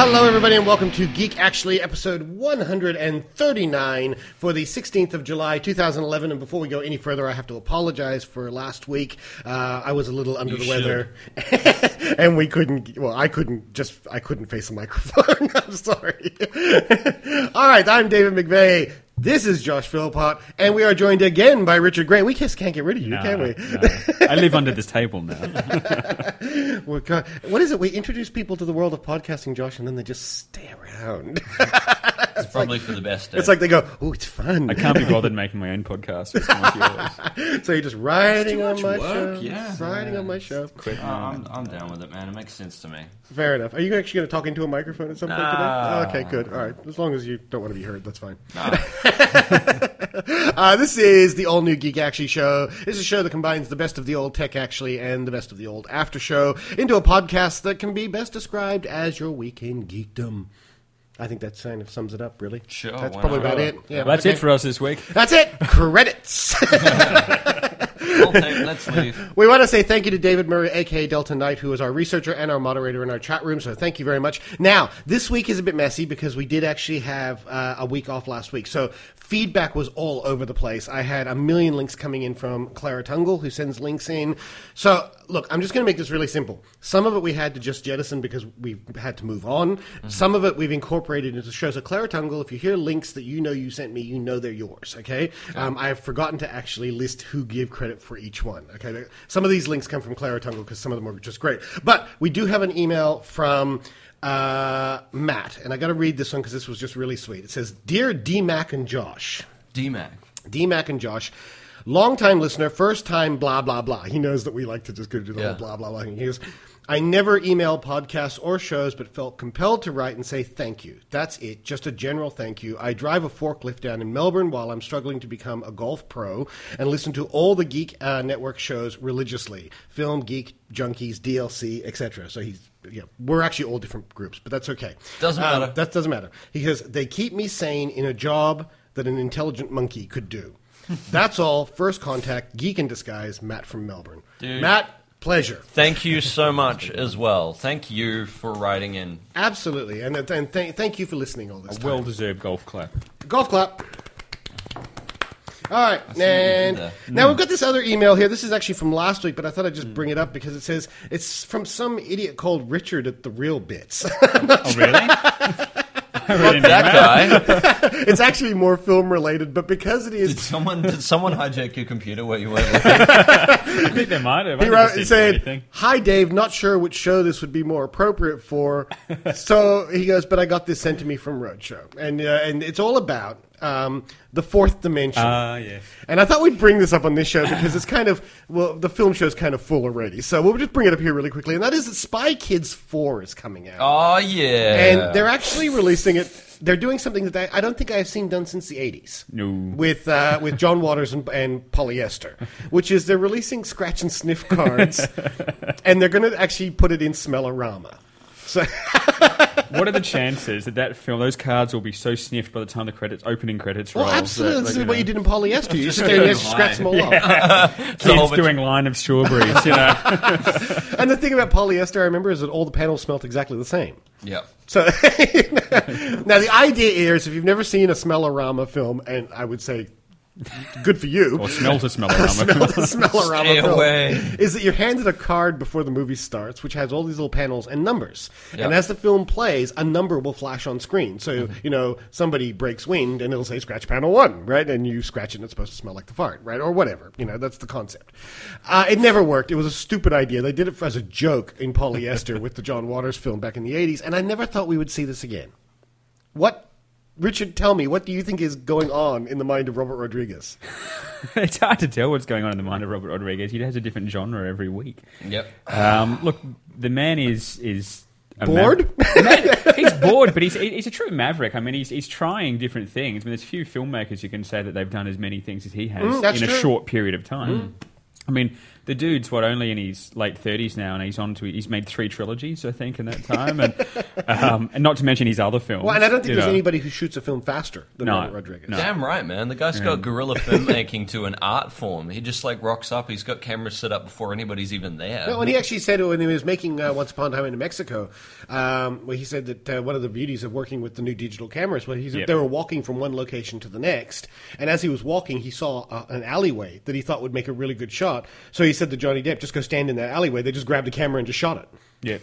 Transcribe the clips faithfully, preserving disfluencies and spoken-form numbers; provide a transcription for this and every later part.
Hello, everybody, and welcome to Geek Actually, episode one thirty-nine for the sixteenth of July, two thousand eleven. And before we go any further, I have to apologize for last week. Uh, I was a little under You the weather, and we couldn't. Well, I couldn't just. I couldn't face a microphone. I'm sorry. All right, I'm David McVeigh. This is Josh Philpott, and we are joined again by Richard Grant. We just can't get rid of you, no, can we? No. I live under this table now. We're co- what is it? We introduce people to the world of podcasting, Josh, and then they just stay around. It's, it's probably like, for the best. It's like they go, "Oh, it's fun." I can't be bothered making my own podcast. So you're just riding on my work, show, yeah. riding yeah. on my show. Quit, oh, I'm, I'm down with it, man. It makes sense to me. Fair enough. Are you actually going to talk into a microphone at some point nah. today? Oh, okay, good. All right. As long as you don't want to be heard, that's fine. Nah. uh, this is the all-new Geek Actually show. This is a show that combines the best of the old Tech Actually and the best of the old After Show into a podcast that can be best described as your weekend geekdom. I think that kind of sums it up, really. Sure. That's probably about it. Yeah, well, that's okay. it for us this week. That's it. Credits. I'll take, let's leave. We want to say thank you to David Murray, a k a. Delta Knight, who is our researcher and our moderator in our chat room, so thank you very much. Now, this week is a bit messy because we did actually have uh, a week off last week, so feedback was all over the place. I had a million links coming in from Clara Tungle, who sends links in. So, look, I'm just going to make this really simple. Some of it we had to just jettison because we had to move on. Mm-hmm. Some of it we've incorporated into the show. So, Clara Tungle, if you hear links that you know you sent me, you know they're yours, okay? okay. Um, I have forgotten to actually list who gave credit for each one, okay? Some of these links come from Clara Tungle because some of them are just great. But we do have an email from uh, Matt, and I got to read this one because this was just really sweet. It says, "Dear D Mac and Josh." D Mac. D Mac and Josh. Long-time listener, first time blah, blah, blah. He knows that we like to just go do the yeah. whole blah, blah, blah. He goes, "I never email podcasts or shows, but felt compelled to write and say thank you. That's it. Just a general thank you. I drive a forklift down in Melbourne while I'm struggling to become a golf pro and listen to all the Geek uh, Network shows religiously. Film, Geek, Junkies, D L C, et cetera" So he's, yeah, we're actually all different groups, but that's okay. Doesn't um, matter. That doesn't matter. He goes, "They keep me sane in a job that an intelligent monkey could do." That's all. First contact, Geek in Disguise, Matt from Melbourne. Dude. Matt, pleasure. Thank you so much as well. Thank you for writing in. Absolutely. And, and th- thank you for listening all this A time. well-deserved golf clap. Golf clap. All right, and now we've got this other email here. This is actually from last week, but I thought I'd just bring it up because it says it's from some idiot called Richard at The Real Bits. Oh, really? Fuck that guy. It's actually more film related, but because it is... Did someone, did someone hijack your computer where you were looking? I think they might have. He wrote, he said, "Hi Dave, not sure which show this would be more appropriate for." So he goes, "But I got this sent to me from Roadshow, and uh, and it's all about um, the fourth dimension." Ah, uh, yes. And I thought we'd bring this up on this show because it's kind of, well, the film show's kind of full already. So we'll just bring it up here really quickly, and that is that Spy Kids four is coming out. Oh, yeah. And they're actually releasing it. They're doing something that I, I don't think I've seen done since the eighties. No. With uh, with John Waters and, and polyester, which is they're releasing scratch and sniff cards, and they're going to actually put it in Smellorama. So, what are the chances that that film, those cards will be so sniffed by the time the credits, opening credits roll? well, absolutely. That, this like, is what know. you did in polyester. You sit there and you just scratch them all off. Kids doing line of strawberries, you know. And the thing about polyester, I remember, is that all the panels smelled exactly the same. Yeah. So now the idea is, if you've never seen a Smellorama film, and I would say, good for you. Or smell to smellorama. Smell to Smellorama Stay film, away. is that you're handed a card before the movie starts, which has all these little panels and numbers. Yep. And as the film plays, a number will flash on screen. So, mm-hmm. you know, somebody breaks wind, and it'll say, scratch panel one, right? And you scratch it, and it's supposed to smell like the fart, right? Or whatever. You know, that's the concept. Uh, it never worked. It was a stupid idea. They did it as a joke in polyester with the John Waters film back in the eighties, and I never thought we would see this again. What? Richard, tell me, what do you think is going on in the mind of Robert Rodriguez? It's hard to tell what's going on in the mind of Robert Rodriguez. He has a different genre every week. Yep. Um, look, the man is is a bored. Ma- man, he's bored, but he's he's a true maverick. I mean, he's he's trying different things. I mean, there's few filmmakers you can say that they've done as many things as he has Mm, that's in a true. short period of time. Mm. I mean, the dude's what only in his late thirties now, and he's on to he's made three trilogies, I think, in that time, and um, and not to mention his other films. Well, and I don't think there's know. anybody who shoots a film faster than No. Robert Rodriguez. No. Damn right, man. The guy's got guerrilla filmmaking to an art form. He just like rocks up. He's got cameras set up before anybody's even there. No, and he actually said when he was making uh, Once Upon a Time in Mexico, um, where he said that uh, one of the beauties of working with the new digital cameras was he said Yep. they were walking from one location to the next, and as he was walking, he saw uh, an alleyway that he thought would make a really good shot. So he said to Johnny Depp, "Just go stand in that alleyway." They just grabbed a camera and just shot it. Yeah.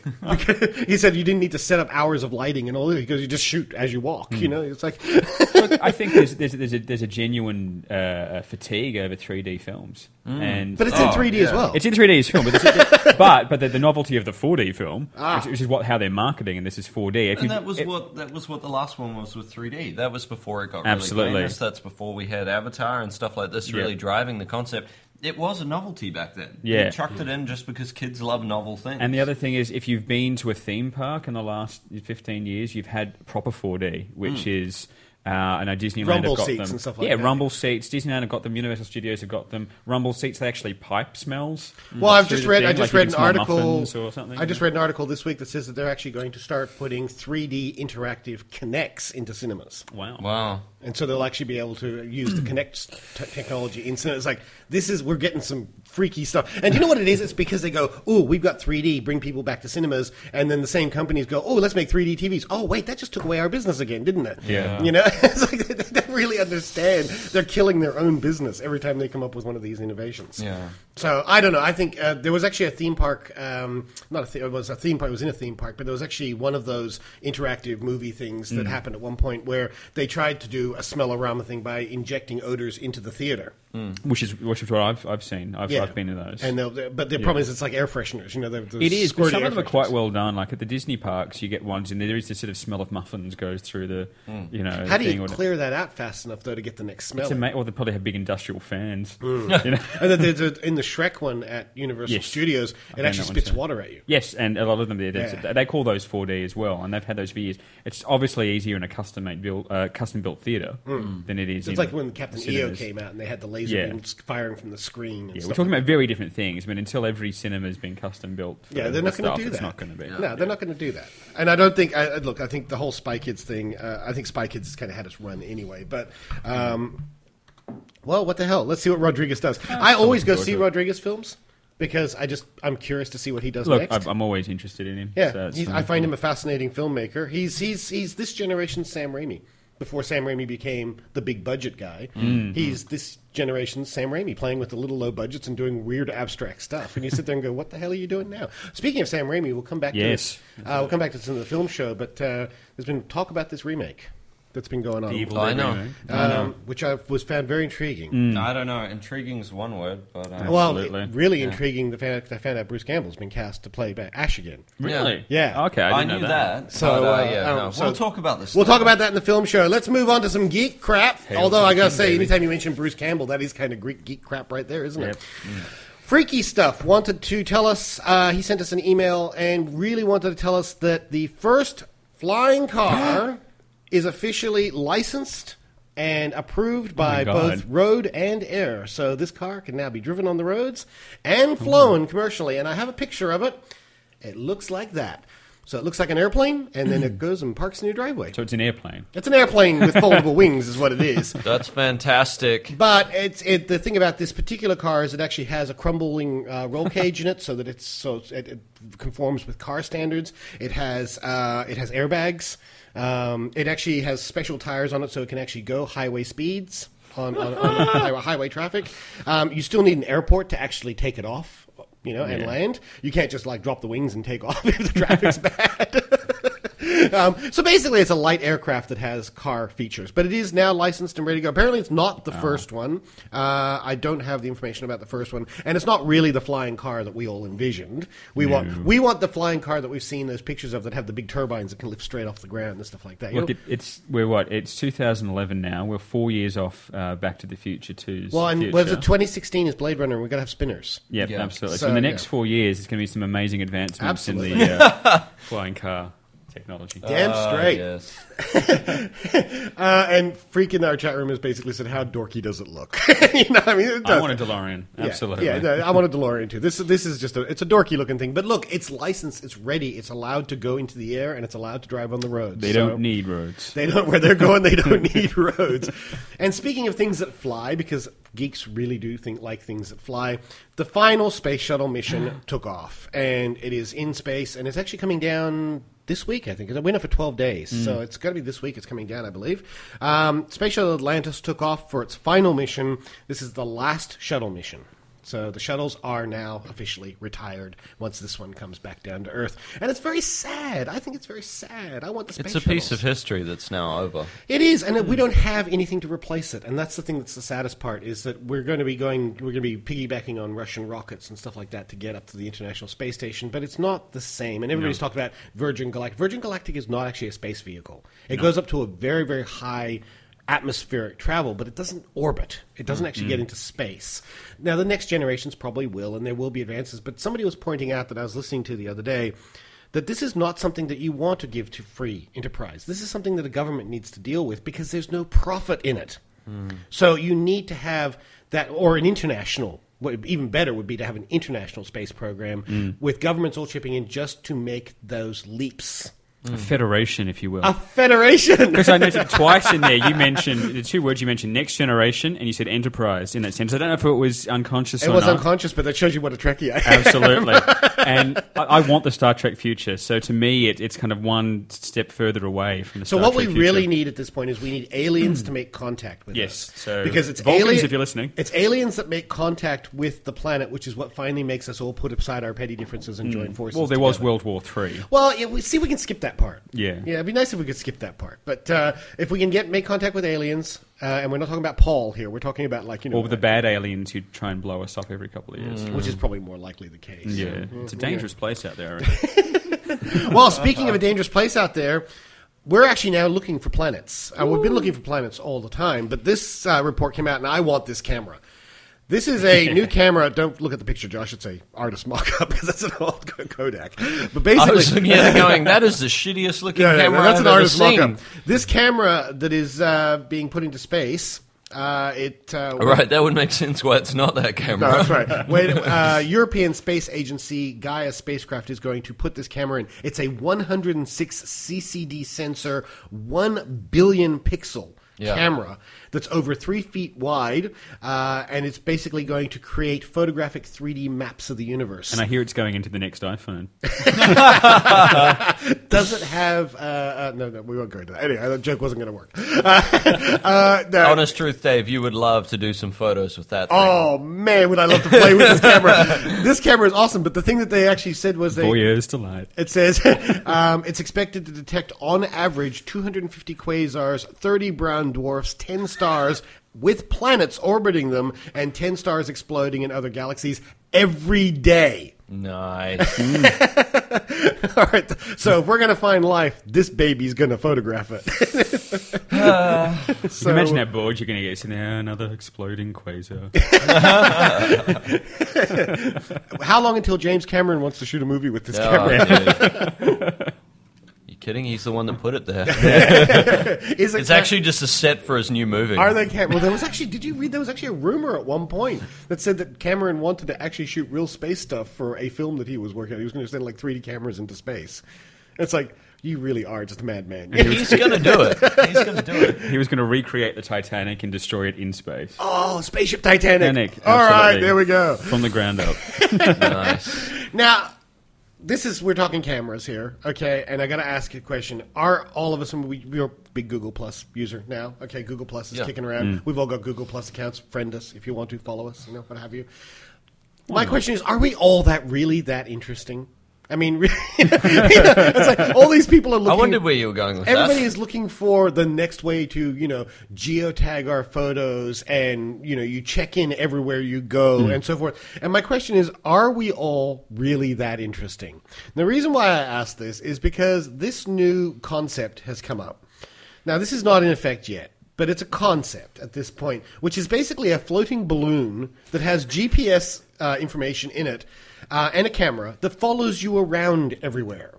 He said you didn't need to set up hours of lighting and all that because you just shoot as you walk. You know, it's like Look, I think there's there's there's a, there's a genuine uh, fatigue over three D films, and but it's Oh, in three D as yeah. well. it's in three D as film, but there's- but but the, the novelty of the four D film, Ah. which, which is what how they're marketing, and this is four D. If And you- that was it- what that was what the last one was with three D. That was before it got really Absolutely. famous. That's before we had Avatar and stuff like this really Yeah. driving the concept. It was a novelty back then. Yeah. You chucked it in just because kids love novel things. And the other thing is, if you've been to a theme park in the last fifteen years, you've had proper four D, which is. Uh, I know Disneyland Rumble have got seats them. and stuff like yeah, that. Rumble seats. Disneyland have got them. Universal Studios have got them. Rumble seats. They actually pipe smells. Well, I've through just the read. thing, I just like you read can an smell article. muffins or something. I just read an article this week that says that they're actually going to start putting three D interactive Kinects into cinemas, Wow. wow. and so they'll actually be able to use the Kinect t- technology in cinema. It's like this is we're getting some freaky stuff. And you know what it is? It's because they go, "Oh, we've got three D, bring people back to cinemas," and then the same companies go, "Oh, let's make three D T Vs." Oh, wait, that just took away our business again, didn't it? Yeah. You know, it's like they don't really understand. They're killing their own business every time they come up with one of these innovations. Yeah. So I don't know. I think uh, there was actually a theme park. Um, not a the- it was a theme park. It was in a theme park, but there was actually one of those interactive movie things that happened at one point where they tried to do a smell-o-rama thing by injecting odors into the theater. Which is which is what I've I've seen. I've, I've been to those. And they'll, they're- but the problem is it's like air fresheners. You know, they're, they're It is, but squirty some air of them are fresheners. quite well done. Like at the Disney parks, you get ones, and there is this sort of smell of muffins goes through the, you know. How do thing you or- clear that out fast enough though to get the next smell? It's ama- or they probably have big industrial fans. Mm. You know? And then there's a, in the Shrek one at Universal Yes. Studios, it found actually that one spits too. water at you. Yes, and a lot of them they, Yeah. they call those four D as well, and they've had those for years. It's obviously easier in a custom made built, uh, custom built theater than it is. It's in like when Captain E O cinemas. came out and they had the laser Yeah. beams firing from the screen. And Yeah, we're stuff talking like about very different things. I mean, until every cinema has been custom built. For Yeah, they're the not going stuff, to do that. It's not going to be. No, they're not going to do that. And I don't think. I, look, I think the whole Spy Kids thing. Uh, I think Spy Kids kind of had us run anyway. But um, well, what the hell? Let's see what Rodriguez does. I always go forward see to it. Rodriguez films because I just I'm curious to see what he does Look, next. I'm I'm always interested in him. yeah, so it's he's, I something find cool. him a fascinating filmmaker. He's he's he's this generation's Sam Raimi. Before Sam Raimi became the big budget guy, Mm-hmm. he's this generation's Sam Raimi, playing with the little low budgets and doing weird abstract stuff. And you sit there and go, "What the hell are you doing now?" Speaking of Sam Raimi, we'll come back Yes. to this. Uh, we'll come back to this in the film show, but uh, there's been talk about this remake that's been going on, The Evil I Dead know. remake. um, which I was found very intriguing. Mm. I don't know. Intriguing is one word, but uh, Well, Absolutely. it- really intriguing the fact that I found out Bruce Campbell's been cast to play back Ash again. Really? Yeah. Okay, I I, didn't knew know that. So, but, uh, uh, yeah, um, no. so- we'll talk about this. We'll talk later. about that in the film show. Let's move on to some geek crap. Hail Although to I the gotta king, say, baby. anytime you mention Bruce Campbell, that is kind of Greek geek crap right there, isn't Yep. it? Freaky Stuff wanted to tell us, uh, he sent us an email and really wanted to tell us that the first flying car is officially licensed and approved by God. both road and air. So this car can now be driven on the roads and flown commercially. And I have a picture of it. It looks like that. So it looks like an airplane, and then it goes and parks in your driveway. So it's an airplane. It's an airplane with foldable wings, is what it is. That's fantastic. But it's it, the thing about this particular car is it actually has a crumbling uh, roll cage in it, so that it's so it, it conforms with car standards. It has uh, it has airbags. Um, it actually has special tires on it, so it can actually go highway speeds on, on, on highway, highway traffic. Um, you still need an airport to actually take it off, you know, and Yeah. land. You can't just like drop the wings and take off if the traffic's bad. Um, so basically, it's a light aircraft that has car features, but it is now licensed and ready to go. Apparently, it's not the first one. Uh, I don't have the information about the first one, and it's not really the flying car that we all envisioned. We want we want the flying car that we've seen those pictures of that have the big turbines that can lift straight off the ground and stuff like that. You Look, know? it, it's we're what? It's two thousand eleven now. We're four years off uh, Back to the Future two's well, and future. was it twenty sixteen is Blade Runner, and we're gonna have spinners. Yep, Yeah. absolutely. So, So, in the next yeah. four years, there's going to be some amazing advancements Absolutely. in the uh, flying car technology. Damn Ah, straight. yes. uh, and Freak in our chat room has basically said, "How dorky does it look?" you know, I mean, it I does. want a DeLorean. Absolutely. Yeah, yeah no, I want a DeLorean too. This this is just a it's a dorky looking thing, but look, it's licensed, it's ready, it's allowed to go into the air, and it's allowed to drive on the roads. They So don't need roads. They don't where they're going. They don't need roads. And speaking of things that fly, because geeks really do think like things that fly, the final space shuttle mission took off, and it is in space, and it's actually coming down this week, I think. It went up for twelve days, mm. so it's got to be this week it's coming down, I believe. Um, Space Shuttle Atlantis took off for its final mission. This is the last shuttle mission. So the shuttles are now officially retired once this one comes back down to Earth. And it's very sad. I think it's very sad. I want the space It's a shuttles. piece of history that's now over. It is, and we don't have anything to replace it. And that's the thing that's the saddest part, is that we're going to be going, we're going to be piggybacking on Russian rockets and stuff like that to get up to the International Space Station, but it's not the same. And everybody's no. talked about Virgin Galactic. Virgin Galactic is not actually a space vehicle. It no. goes up to a very, very high atmospheric travel, but it doesn't orbit. It doesn't actually mm. get into space. Now, the next generations probably will, and there will be advances, but somebody was pointing out that I was listening to the other day that this is not something that you want to give to free enterprise. This is something that a government needs to deal with because there's no profit in it. Mm. So you need to have that, or an international, what even better would be to have an international space program mm. with governments all chipping in just to make those leaps. A federation, if you will. A federation! Because I noted twice in there, you mentioned, the two words you mentioned, next generation, and you said enterprise in that sense. I don't know if it was unconscious it or was not. It was unconscious, but that shows you what a Trekkie I am. Absolutely. And I, I want the Star Trek future, so to me, it, it's kind of one step further away from the so Star Trek future. So what we really need at this point is we need aliens to make contact with yes, us. Yes, so because it's Vulcans, alien, if you're listening. It's aliens that make contact with the planet, which is what finally makes us all put aside our petty differences and mm. join forces Well, there together. was World War Three. Well, yeah, we, see if we can skip that part. Yeah. Yeah, it'd be nice if we could skip that part. But uh, if we can get make contact with aliens, uh, and we're not talking about Paul here, we're talking about, like, you know... Or the bad aliens who try and blow us up every couple of years. Mm. Which is probably more likely the case. Yeah, mm-hmm. it's a dangerous yeah. place out there. Well, speaking of a dangerous place out there, we're actually now looking for planets. Uh, we've been looking for planets all the time, but this uh, report came out, and I want this camera. This is a new camera. Don't look at the picture, Josh. It's a artist mock-up because it's an old Kodak. But basically, I was looking at it going, that is the shittiest looking yeah, camera yeah, that's I've an ever artist seen. mock-up. This camera that is uh, being put into space, uh, it uh, right, that would make sense why it's not that camera. No, that's right. Wait, uh, European Space Agency Gaia spacecraft is going to put this camera in. It's a one hundred six C C D sensor, one billion pixel. Yeah. Camera that's over three feet wide, uh, and it's basically going to create photographic three D maps of the universe. And I hear it's going into the next iPhone. Does it have... Uh, uh, no, no, we won't go into that. Anyway, that joke wasn't going to work. Uh, uh, no. Honest truth, Dave, you would love to do some photos with that thing. Oh, man, would I love to play with this camera. This camera is awesome, but the thing that they actually said was... They, Voyeur's delight. It says um, it's expected to detect, on average, two hundred fifty quasars, thirty brown dwarfs, ten stars with planets orbiting them, and ten stars exploding in other galaxies every day. Nice. All right, so if we're going to find life, this baby's going to photograph it. uh, so, imagine how bored you're going to get. So now another exploding quasar. How long until James Cameron wants to shoot a movie with this oh, camera? Kidding? He's the one that put it there. Is it it's cam- actually just a set for his new movie. Are they? Cam- well, there was actually. Did you read? There was actually a rumor at one point that said that Cameron wanted to actually shoot real space stuff for a film that he was working on. He was going to send like three D cameras into space. It's like, you really are just a madman. He's going to do it. He's going to do it. He was going to recreate the Titanic and destroy it in space. Oh, Spaceship Titanic. Titanic. All right, there we go. From the ground up. Nice. Now, this is, we're talking cameras here, okay, and I got to ask you a question. Are all of us, we, we're a big Google Plus user now, okay, Google Plus is yeah. kicking around. Mm. We've all got Google Plus accounts. Friend us if you want to, follow us, you know, what have you. Why My not? question is, are we all that really that interesting? I mean, really, you know, it's like all these people are looking... I wondered where you were going with everybody that. Everybody is looking for the next way to, you know, geotag our photos and, you know, you check in everywhere you go mm. and so forth. And my question is, are we all really that interesting? And the reason why I ask this is because this new concept has come up. Now, this is not in effect yet, but it's a concept at this point, which is basically a floating balloon that has G P S uh, information in it. Uh, and a camera that follows you around everywhere.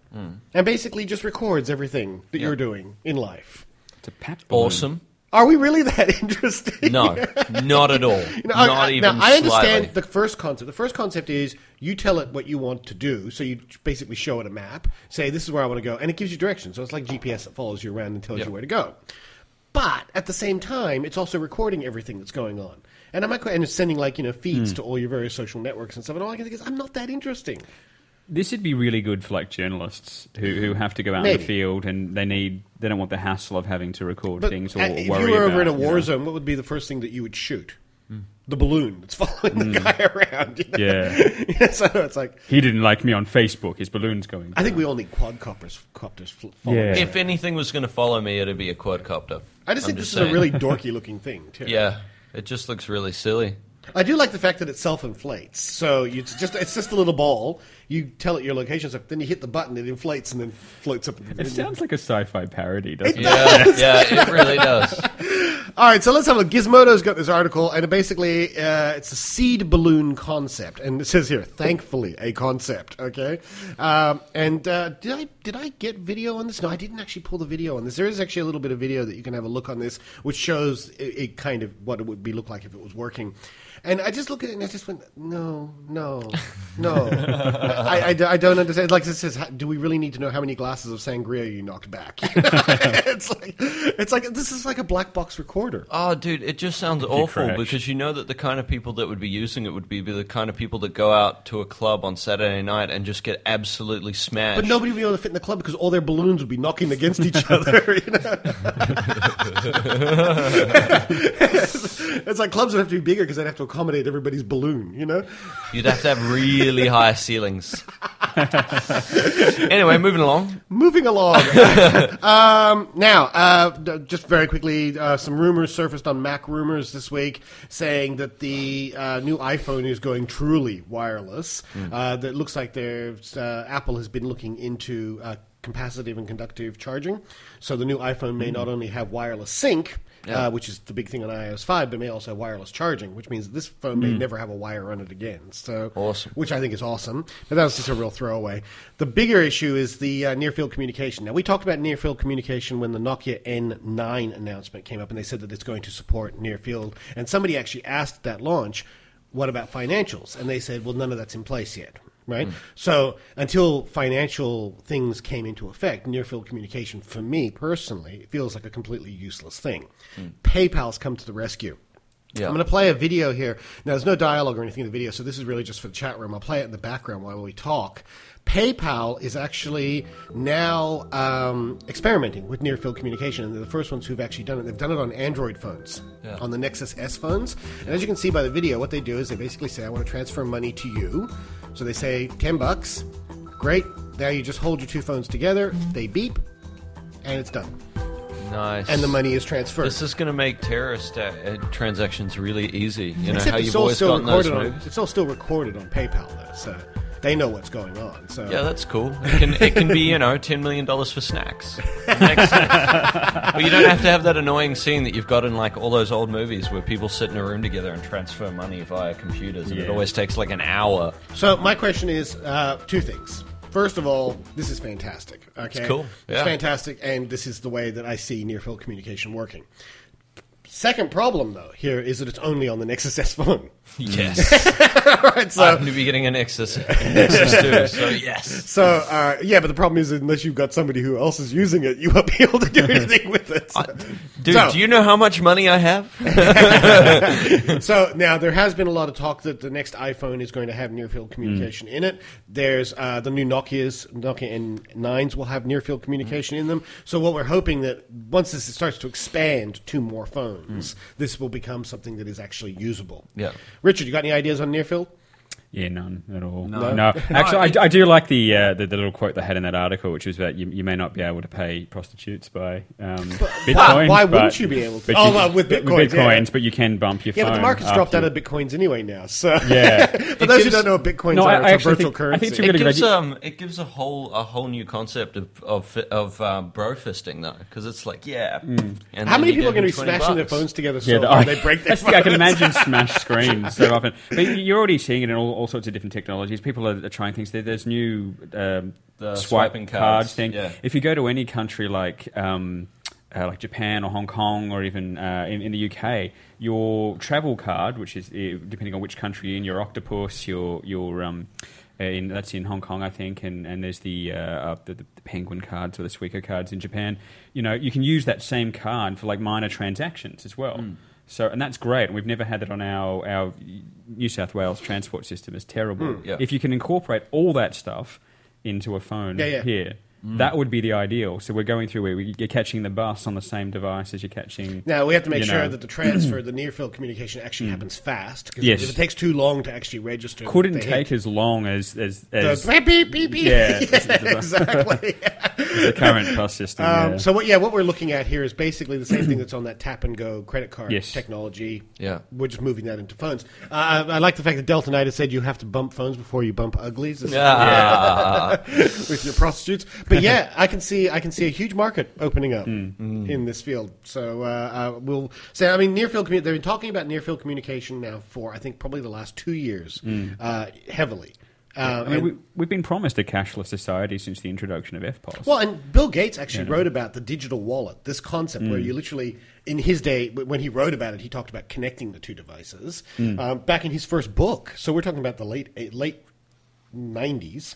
Mm. And basically just records everything that Yeah. you're doing in life. It's a pat balloon. Awesome. Are we really that interesting? No, not at all. You know, I- not I, even now, I understand slightly. the first concept. The first concept is you tell it what you want to do. So you basically show it a map, say, this is where I want to go, and it gives you direction. So it's like G P S that follows you around and tells Yep. you where to go. But at the same time, it's also recording everything that's going on. And I might, and it's sending like, you know, feeds Hmm. to all your various social networks and stuff. And all I can think is, I'm not that interesting. This would be really good for like journalists who, who have to go out in Maybe. the field and they need they don't want the hassle of having to record But things or uh, worry if you were over in a about, you war know. zone, what would be the first thing that you would shoot? The balloon that's following the guy around. You know? Yeah. Yeah, so it's like, He didn't like me on Facebook. His balloon's going. I think we all need quadcopters. Copters fl- following Yeah. us. If anything was going to follow me, it'd be a quadcopter. I just I'm think this is saying. a really dorky looking thing, too. Yeah, it just looks really silly. I do like the fact that it self-inflates. So you it's just it's just a little ball. You tell it your location, so then you hit the button, it inflates and then floats up. It sounds like a sci-fi parody, doesn't it? Yeah, yeah, it really does. All right, so let's have a look. Gizmodo's got this article, and it basically uh, it's a seed balloon concept, and it says here, thankfully, a concept. Okay, um, and uh, did I did I get video on this? No, I didn't actually pull the video on this. There is actually a little bit of video that you can have a look on this, which shows it, it kind of what it would be look like if it was working. And I just look at it and I just went, no, no, no. I, I, I don't understand. Like this says, do we really need to know how many glasses of sangria you knocked back? You know? it's like, it's like this is like a black box recorder. Oh, dude, it just sounds awful crash. because you know that the kind of people that would be using it would be the kind of people that go out to a club on Saturday night and just get absolutely smashed. But nobody would be able to fit in the club because all their balloons would be knocking against each other. You know? It's like clubs would have to be bigger because they'd have to accommodate everybody's balloon, you know? You'd have to have really high ceilings. Anyway, moving along. Moving along. um, now, uh, d- just very quickly, uh, some rumors surfaced on Mac Rumors this week saying that the uh, new iPhone is going truly wireless. Mm. Uh, that looks like there's, uh, Apple has been looking into uh, capacitive and conductive charging. So the new iPhone may mm. not only have wireless sync, Yeah. Uh, which is the big thing on iOS five, but may also have wireless charging, which means this phone may mm. never have a wire on it again. So, awesome. Which I think is awesome. But that was just a real throwaway. The bigger issue is the uh, near-field communication. Now, we talked about near-field communication when the Nokia N nine announcement came up, and they said that it's going to support near-field. And somebody actually asked at launch, what about financials? And they said, well, none of that's in place yet. Right? Mm. So until financial things came into effect, near-field communication, for me personally, it feels like a completely useless thing. Mm. PayPal's come to the rescue. Yeah. I'm going to play a video here. Now, there's no dialogue or anything in the video, so this is really just for the chat room. I'll play it in the background while we talk. PayPal is actually now um, experimenting with near-field communication, and they're the first ones who've actually done it. They've done it on Android phones, yeah. on the Nexus S phones. And as you can see by the video, what they do is they basically say, I want to transfer money to you. So they say ten bucks. Great. Now you just hold your two phones together. They beep, and it's done. Nice. And the money is transferred. This is going to make terrorist uh, transactions really easy. You know Except how it's you've all always still gotten those recorded on, moves? It's all still recorded on PayPal, though, so they know what's going on. So yeah, that's cool. It can it can be, you know, ten million dollars for snacks. It makes sense. But you don't have to have that annoying scene that you've got in like all those old movies where people sit in a room together and transfer money via computers, and yeah. it always takes like an hour. So my question is uh, two things. First of all, this is fantastic. Okay, it's cool. Yeah. It's fantastic, and this is the way that I see near-field communication working. Second problem, though, here is that it's only on the Nexus S phone. Yes. Right, so, I'm going to be getting a Nexus, Nexus two, so yes. So, uh, yeah, but the problem is unless you've got somebody who else is using it, you won't be able to do anything with it. So. I, dude, so, do you know how much money I have? So, now, there has been a lot of talk that the next iPhone is going to have near-field communication mm. in it. There's uh, the new Nokia's, Nokia N nines will have near-field communication mm. in them. So what we're hoping that once this starts to expand to more phones, mm. this will become something that is actually usable. Yeah. Richard, you got any ideas on near-field? Yeah, none at all. No, no. Actually, I, I do like the, uh, the the little quote they had in that article, which was that you, you may not be able to pay prostitutes by um, bitcoins. Why but, wouldn't you be able to? But Oh, you, well, with bitcoins, with bitcoins, yeah. but you can bump your Yeah, phone. but the market's dropped after. out of bitcoins anyway now. So Yeah. for those who don't know what bitcoins No, are, I- I it's a actually virtual think- I currency. think it's a It really good gives idea. um, it gives a whole a whole new concept of of of um, bro fisting though, because it's like yeah. Mm. And How then many you people are give going to them be twenty smashing their bucks. phones together so Yeah, the- hard they break their I, phones? I can imagine smash screens so often. But you're already seeing it in all, all sorts of different technologies. People are, are trying things. There, there's new um, The swipe swiping cards cards, thing. yeah. If you go to any country like um, uh, like Japan or Hong Kong or even uh, in, in the U K, your travel card, which is uh, depending on which country you're in, your octopus, your your um, uh, in, that's in Hong Kong, I think, and, and there's the, uh, uh, the the penguin cards or the Suica cards in Japan. You know, you can use that same card for like minor transactions as well. Mm. So, and that's great. We've never had that on our, our New South Wales transport system. It's terrible. Mm, yeah. If you can incorporate all that stuff into a phone yeah, yeah. here, mm. that would be the ideal. So we're going through where you're catching the bus on the same device as you're catching... Now, we have to make you sure know. that the transfer, the near-field communication actually happens fast. Because Yes. if it takes too long to actually register... Couldn't they take hit as long as... as, as the beep, beep, beep. Yeah, yeah exactly. the current bus system. Um, yeah. So what? Yeah, what we're looking at here is basically the same thing that's on that tap and go credit card Yes. technology. Yeah. We're just moving that into phones. Uh, I, I like the fact that Delta Knight has said you have to bump phones before you bump uglies. This is- Yeah. with your prostitutes. But yeah, I can see I can see a huge market opening up Mm. in this field. So uh, uh, we'll say, I mean, near field. Commu- they've been talking about near field communication now for I think probably the last two years, uh, heavily. Uh, I mean, and- we, we've been promised a cashless society since the introduction of F P O S. Well, and Bill Gates actually Yeah. wrote about the digital wallet, this concept where you literally, in his day, w- when he wrote about it, he talked about connecting the two devices um, back in his first book. So we're talking about the late eh, late nineties.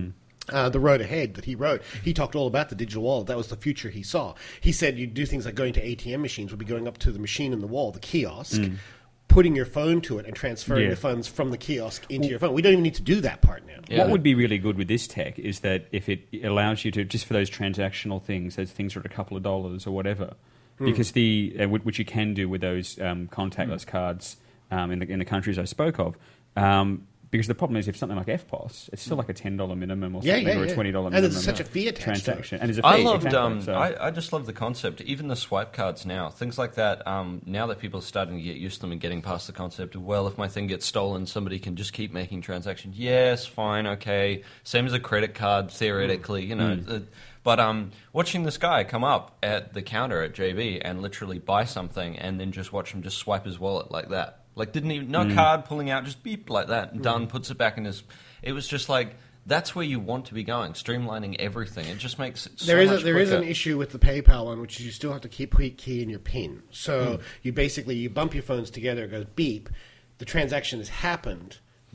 Uh, the road ahead that he wrote, he talked all about the digital wallet. That was the future he saw. He said you'd do things like going to A T M machines, would be going up to the machine in the wall, the kiosk, putting your phone to it and transferring Yeah. the funds from the kiosk into your phone. We don't even need to do that part now. Yeah. What would be really good with this tech is that if it allows you to, just for those transactional things, those things are at a couple of dollars or whatever, because the uh, wh- which you can do with those um, contactless cards um, in the in the countries I spoke of. Um, because the problem is, if something like F P O S, it's still like a ten dollar minimum or Yeah, something, yeah, or a yeah. twenty dollar And minimum there's such a fee attached to it. transaction. And there's a fee. I loved. exactly, Um, so- I, I just love the concept. Even the swipe cards now, things like that. Um, now that people are starting to get used to them and getting past the concept of, well, if my thing gets stolen, somebody can just keep making transactions. Yes, fine, okay. Same as a credit card, theoretically, you know. Uh, but um, watching this guy come up at the counter at J B and literally buy something, and then just watch him just swipe his wallet like that. Like, didn't even, no card pulling out, just beep like that, and done, puts it back in his, it was just like, that's where you want to be going, streamlining everything. It just makes it so There is a, much there is quicker. an issue with the PayPal one, which is you still have to keep key key in your PIN. So you basically you bump your phones together, it goes beep. The transaction has happened,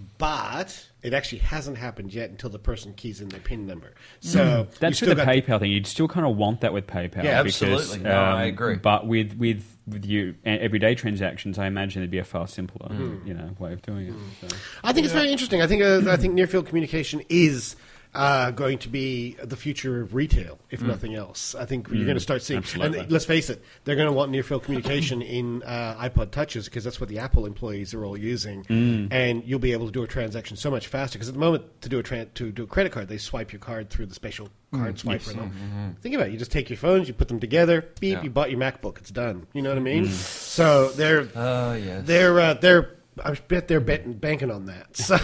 but it actually hasn't happened yet until the person keys in their PIN number. So That's you've still with the got to- PayPal thing. You'd still kind of want that with PayPal. Yeah, because, absolutely. No, I um, agree. But with with with your everyday transactions, I imagine it'd be a far simpler, you know, way of doing it. So. I think it's very interesting. I think uh, I think near field communication is uh, going to be the future of retail, if nothing else. I think you're going to start seeing. Absolutely. And let's face it, they're going to want near field communication in uh, iPod Touches because that's what the Apple employees are all using, and you'll be able to do a transaction so much faster. Because at the moment, to do a tran- to do a credit card, they swipe your card through the special card swiper. and all. Think about it. You just take your phones, you put them together, beep. Yeah. You bought your MacBook. It's done. You know what I mean? So they're Oh, yes. they're uh, they're. I bet they're bet- banking on that. So,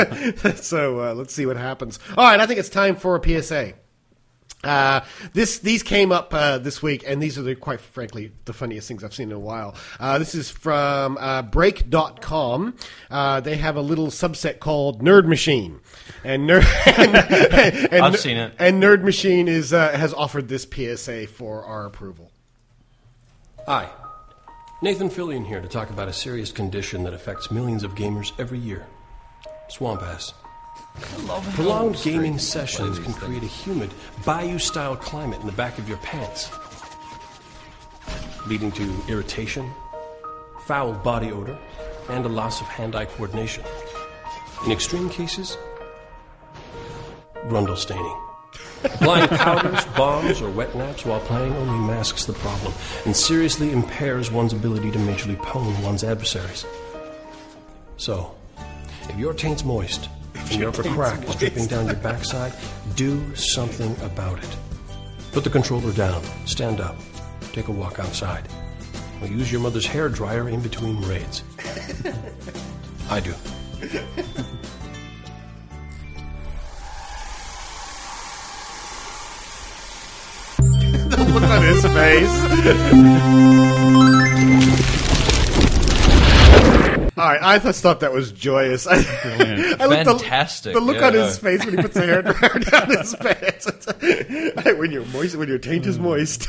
so uh, let's see what happens. All right, I think it's time for a P S A. Uh, this these came up uh, this week, and these are the, quite frankly the funniest things I've seen in a while. Uh, this is from uh, break dot com. Uh, they have a little subset called Nerd Machine, and Nerd. and, and, I've seen it. And Nerd Machine is uh, has offered this P S A for our approval. Hi, Nathan Fillion here to talk about a serious condition that affects millions of gamers every year. Swamp ass. Prolonged gaming sessions can create a humid, bayou-style climate in the back of your pants, leading to irritation, foul body odor, and a loss of hand-eye coordination. In extreme cases, grundle staining. Applying powders, bombs, or wet naps while playing only masks the problem and seriously impairs one's ability to majorly pwn one's adversaries. So, if your taint's moist and your upper crack is dripping down your backside, do something about it. Put the controller down, stand up, take a walk outside, or use your mother's hair dryer in between raids. I do. Look on his face. All right, I just thought that was joyous. I, I looked Fantastic. The, the look yeah, on yeah. his face when he puts the hair dryer down his pants. when you're moist, when your taint is moist.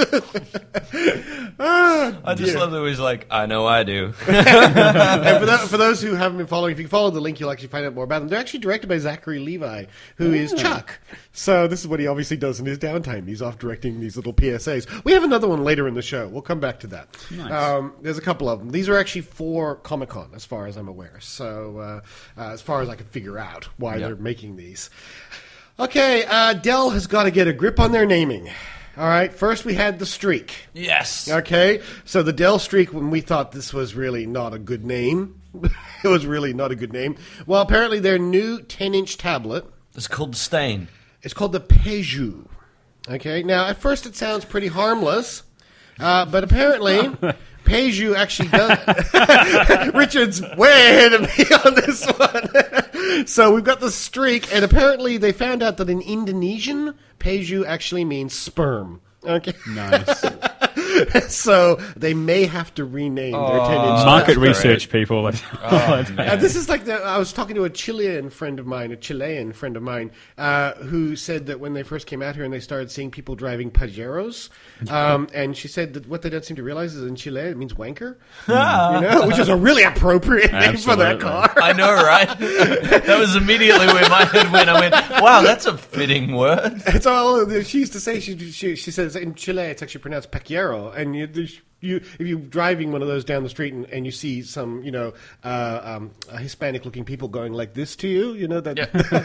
ah, I just dear. love that he's like, I know I do. And for, that, for those who haven't been following, if you follow the link, you'll actually find out more about them. They're actually directed by Zachary Levi, who is Chuck. So this is what he obviously does in his downtime. He's off directing these little P S As. We have another one later in the show. We'll come back to that. Nice. Um, there's a couple of them. These are actually for Comic-Con, as far as I'm aware. So uh, uh, as far as I can figure out why Yep. they're making these. Okay, uh, Dell has got to get a grip on their naming. All right, first we had the Streak. Yes. Okay, so the Dell Streak, when we thought this was really not a good name, it was really not a good name. Well, apparently their new ten-inch tablet, It's called the Stain. it's called the Peju. Okay, now at first it sounds pretty harmless, uh, but apparently Peju actually does. Richard's way ahead of me on this one. So we've got the Streak, and apparently they found out that in Indonesian, Peju actually means sperm. Okay. Nice. So they may have to rename their ten-inch. Market that's research, people. Oh, man. Uh, this is like the, I was talking to a Chilean friend of mine, a Chilean friend of mine, uh, who said that when they first came out here and they started seeing people driving Pajeros, um, and she said that what they don't seem to realize is in Chile it means wanker, you know, which is a really appropriate name for that Absolutely. car. I know, right? That was immediately where my head went. I went, wow, that's a fitting word. It's all she used to say. She, she she says in Chile it's actually pronounced Paquero, and you, there's- you if you're driving one of those down the street and, and you see some you know uh, um, uh, Hispanic looking people going like this to you, you know that.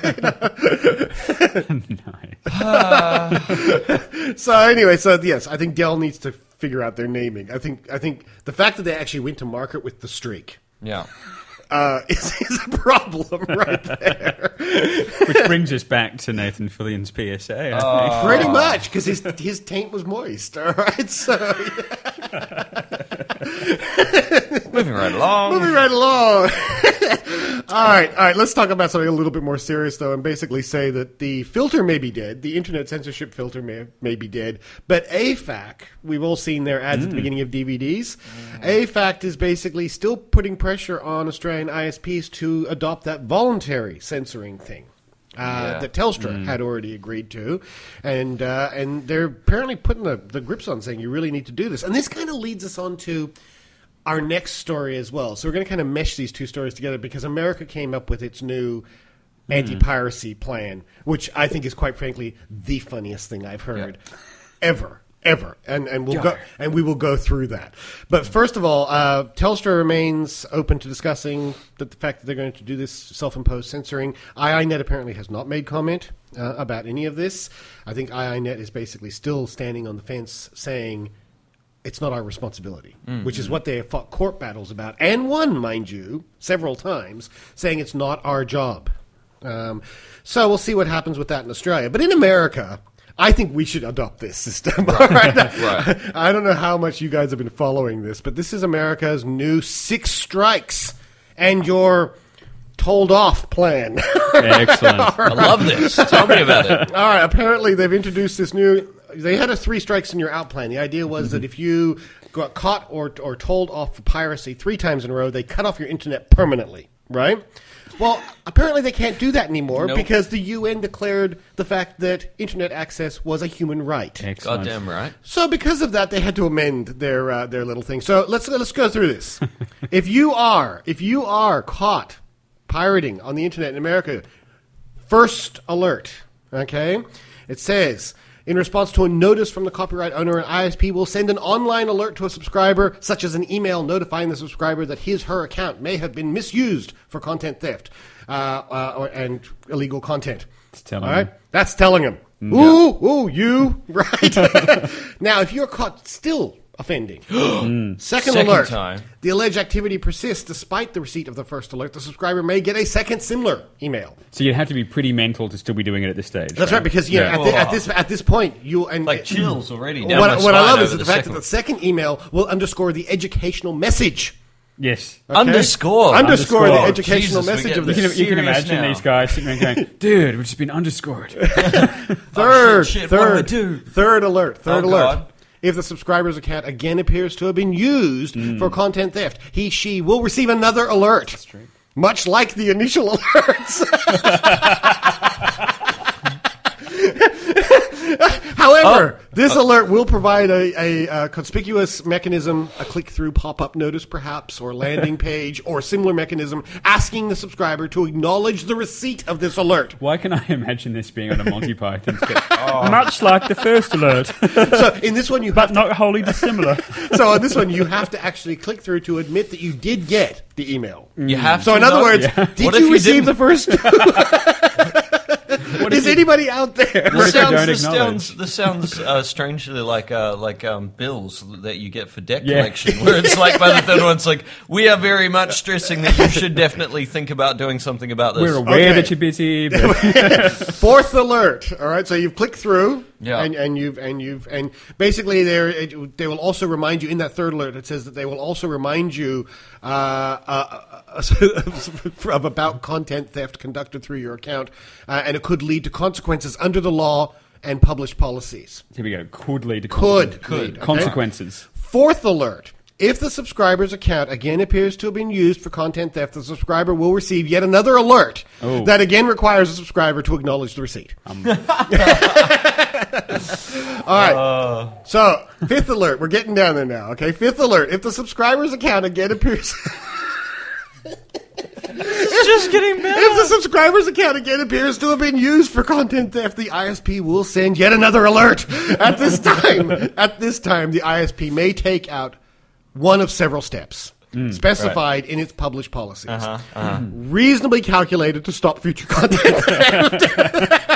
Nice. So anyway, so yes, I think Dell needs to figure out their naming. I think I think the fact that they actually went to market with the Streak Yeah. uh, is, is a problem right there. Which brings us back to Nathan Fillion's P S A. I Oh. think. Pretty much, because his his taint was moist. All right, so Moving right along. moving right along. all right, all right. Let's talk about something a little bit more serious, though, and basically say that the filter may be dead. The internet censorship filter may may be dead, but A F A C, we've all seen their ads at the beginning of D V Ds. A F A C is basically still putting pressure on Australian I S Ps to adopt that voluntary censoring thing. Uh, Yeah. that Telstra had already agreed to, and uh, and they're apparently putting the, the grips on, saying you really need to do this. And this kind of leads us on to our next story as well. So we're going to kind of mesh these two stories together because America came up with its new anti-piracy plan, which I think is quite frankly the funniest thing I've heard ever. Ever, and and we'll go and we will go through that. But first of all, uh, Telstra remains open to discussing that the fact that they're going to do this self-imposed censoring. I I Net apparently has not made comment uh, about any of this. I think I I Net is basically still standing on the fence, saying it's not our responsibility, Mm-hmm. which is what they have fought court battles about and won, mind you, several times, saying it's not our job. Um, so we'll see what happens with that in Australia, but in America. I think we should adopt this system. All right. Right. I don't know how much you guys have been following this, but this is America's new six strikes and your told off plan. Excellent. I love this. Tell me about it. All right. Apparently, they've introduced this new. They had a three strikes and you're out plan. The idea was that if you got caught or or told off for piracy three times in a row, they cut off your internet permanently. Right. Well, apparently they can't do that anymore Nope. because the U N declared the fact that internet access was a human right. Excellent. Goddamn right. So because of that, they had to amend their uh, their little thing. So let's let's go through this. if you are if you are caught pirating on the internet in America, first alert. Okay, it says. In response to a notice from the copyright owner, an I S P will send an online alert to a subscriber, such as an email notifying the subscriber that his her account may have been misused for content theft uh, uh, or, and illegal content. It's telling All right, him. that's telling him. Ooh, ooh, you right. Now, if you're caught still offending, second, Second alert. time. The alleged activity persists despite the receipt of the first alert. The subscriber may get a second similar email. So you'd have to be pretty mental to still be doing it at this stage. That's right, because you know, Yeah. at, the, at this at this point, you and Like chills already. Down what, my what I spine love is over the, the fact second that the second email will underscore the educational message. Yes. Okay? Underscore. Underscore the Underscore. educational Jesus, we message get of You this. can, you can Serious imagine now. these guys sitting there going, dude, we've just been underscored. Third, shit, shit, what do I third, do? third alert, third Oh, alert. God. if the subscriber's account again appears to have been used Mm. for content theft, he, she will receive another alert. That's true. Much like the initial alerts. However, Oh. this alert will provide a, a, a conspicuous mechanism, a click-through pop-up notice perhaps, or landing page, or similar mechanism, asking the subscriber to acknowledge the receipt of this alert. Why can I imagine this being on a Monty Python sketch? Much like the first alert, So in this one, you but have not wholly dissimilar. to, so on this one, you have to actually click through to admit that you did get the email. You have So to in other know- words, Yeah. did What if you you receive didn't? the first two? What Is if you- anybody out there? What This if they sounds, don't this acknowledge? sounds, this sounds uh, strangely like uh, like um, bills that you get for debt Yeah. collection, where it's like by the third one, it's like, we are very much stressing that you should definitely think about doing something about this. We're aware Okay. that you're busy. But Fourth alert. All right, so you've clicked through, Yeah. and, and you've and you've and basically they they will also remind you in that third alert. It says that they will also remind you uh, uh, uh, of about content theft conducted through your account, uh, and it could lead to consequences under the law and published policies. here we go. Could lead to Could consequences. lead, okay? consequences. Fourth alert. If the subscriber's account again appears to have been used for content theft, the subscriber will receive yet another alert Oh. that again requires the subscriber to acknowledge the receipt. Um. All right. So, fifth alert. We're getting down there now, okay? Fifth alert. If the subscriber's account again appears... It's just getting better. If the subscriber's account again appears to have been used for content theft, the I S P will send yet another alert. At this time, at this time, the I S P may take out one of several steps specified in its published policies, Uh-huh, uh-huh. reasonably calculated to stop future content theft.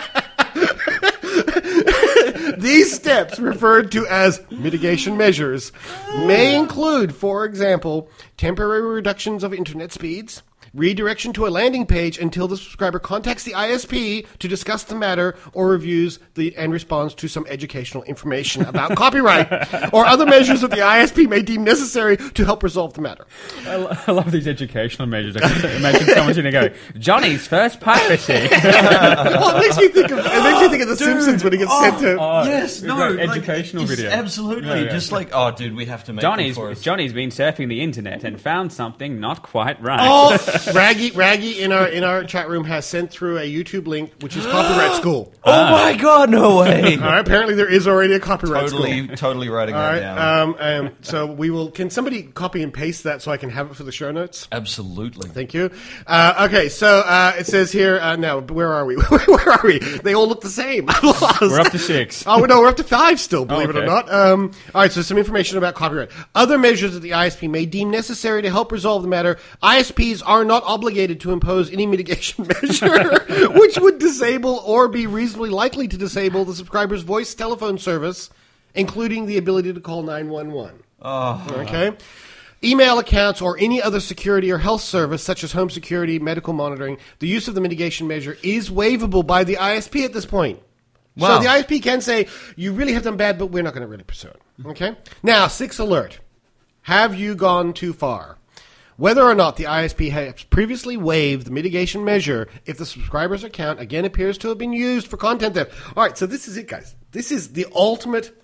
These steps, referred to as mitigation measures, may include, for example, temporary reductions of internet speeds, redirection to a landing page until the subscriber contacts the I S P to discuss the matter or reviews the and responds to some educational information about copyright, or other measures that the I S P may deem necessary to help resolve the matter. I, lo- I love these educational measures. I can imagine someone's going to go, Johnny's first piracy. Well, it makes me think of it makes me think of The Simpsons when he gets sent to. Oh, Yes, we've no, got like, educational it's video. Absolutely, Yeah, yeah. just like, oh, dude, we have to make Johnny's, them for us. Johnny's been surfing the internet and found something not quite right. Oh, Raggy, Raggy in our in our chat room has sent through a YouTube link, which is Copyright School. Oh my god, no way! All right, apparently there is already a copyright totally, school. totally writing All that right, down. um, um, so we will. Can somebody copy and paste that so I can have it for the show notes? Absolutely. Thank you. Uh, okay, so uh, it says here. Uh, now, where are we? Where are we? They all look the same. I'm lost. We're up to six. Oh no, we're up to five still. Believe it or okay. not. Um, all right, so some information about copyright. Other measures that the I S P may deem necessary to help resolve the matter. I S Ps are not obligated to impose any mitigation measure which would disable or be reasonably likely to disable the subscriber's voice telephone service, including the ability to call nine one one. Oh. Okay. Email accounts or any other security or health service, such as home security, medical monitoring, the use of the mitigation measure is waivable by the I S P at this point. Wow. So the I S P can say, you really have done bad, but we're not going to really pursue it. Okay? Now, sixth alert. Have you gone too far? Whether or not the I S P has previously waived the mitigation measure if the subscriber's account again appears to have been used for content theft. All right, so this is it, guys. This is the ultimate,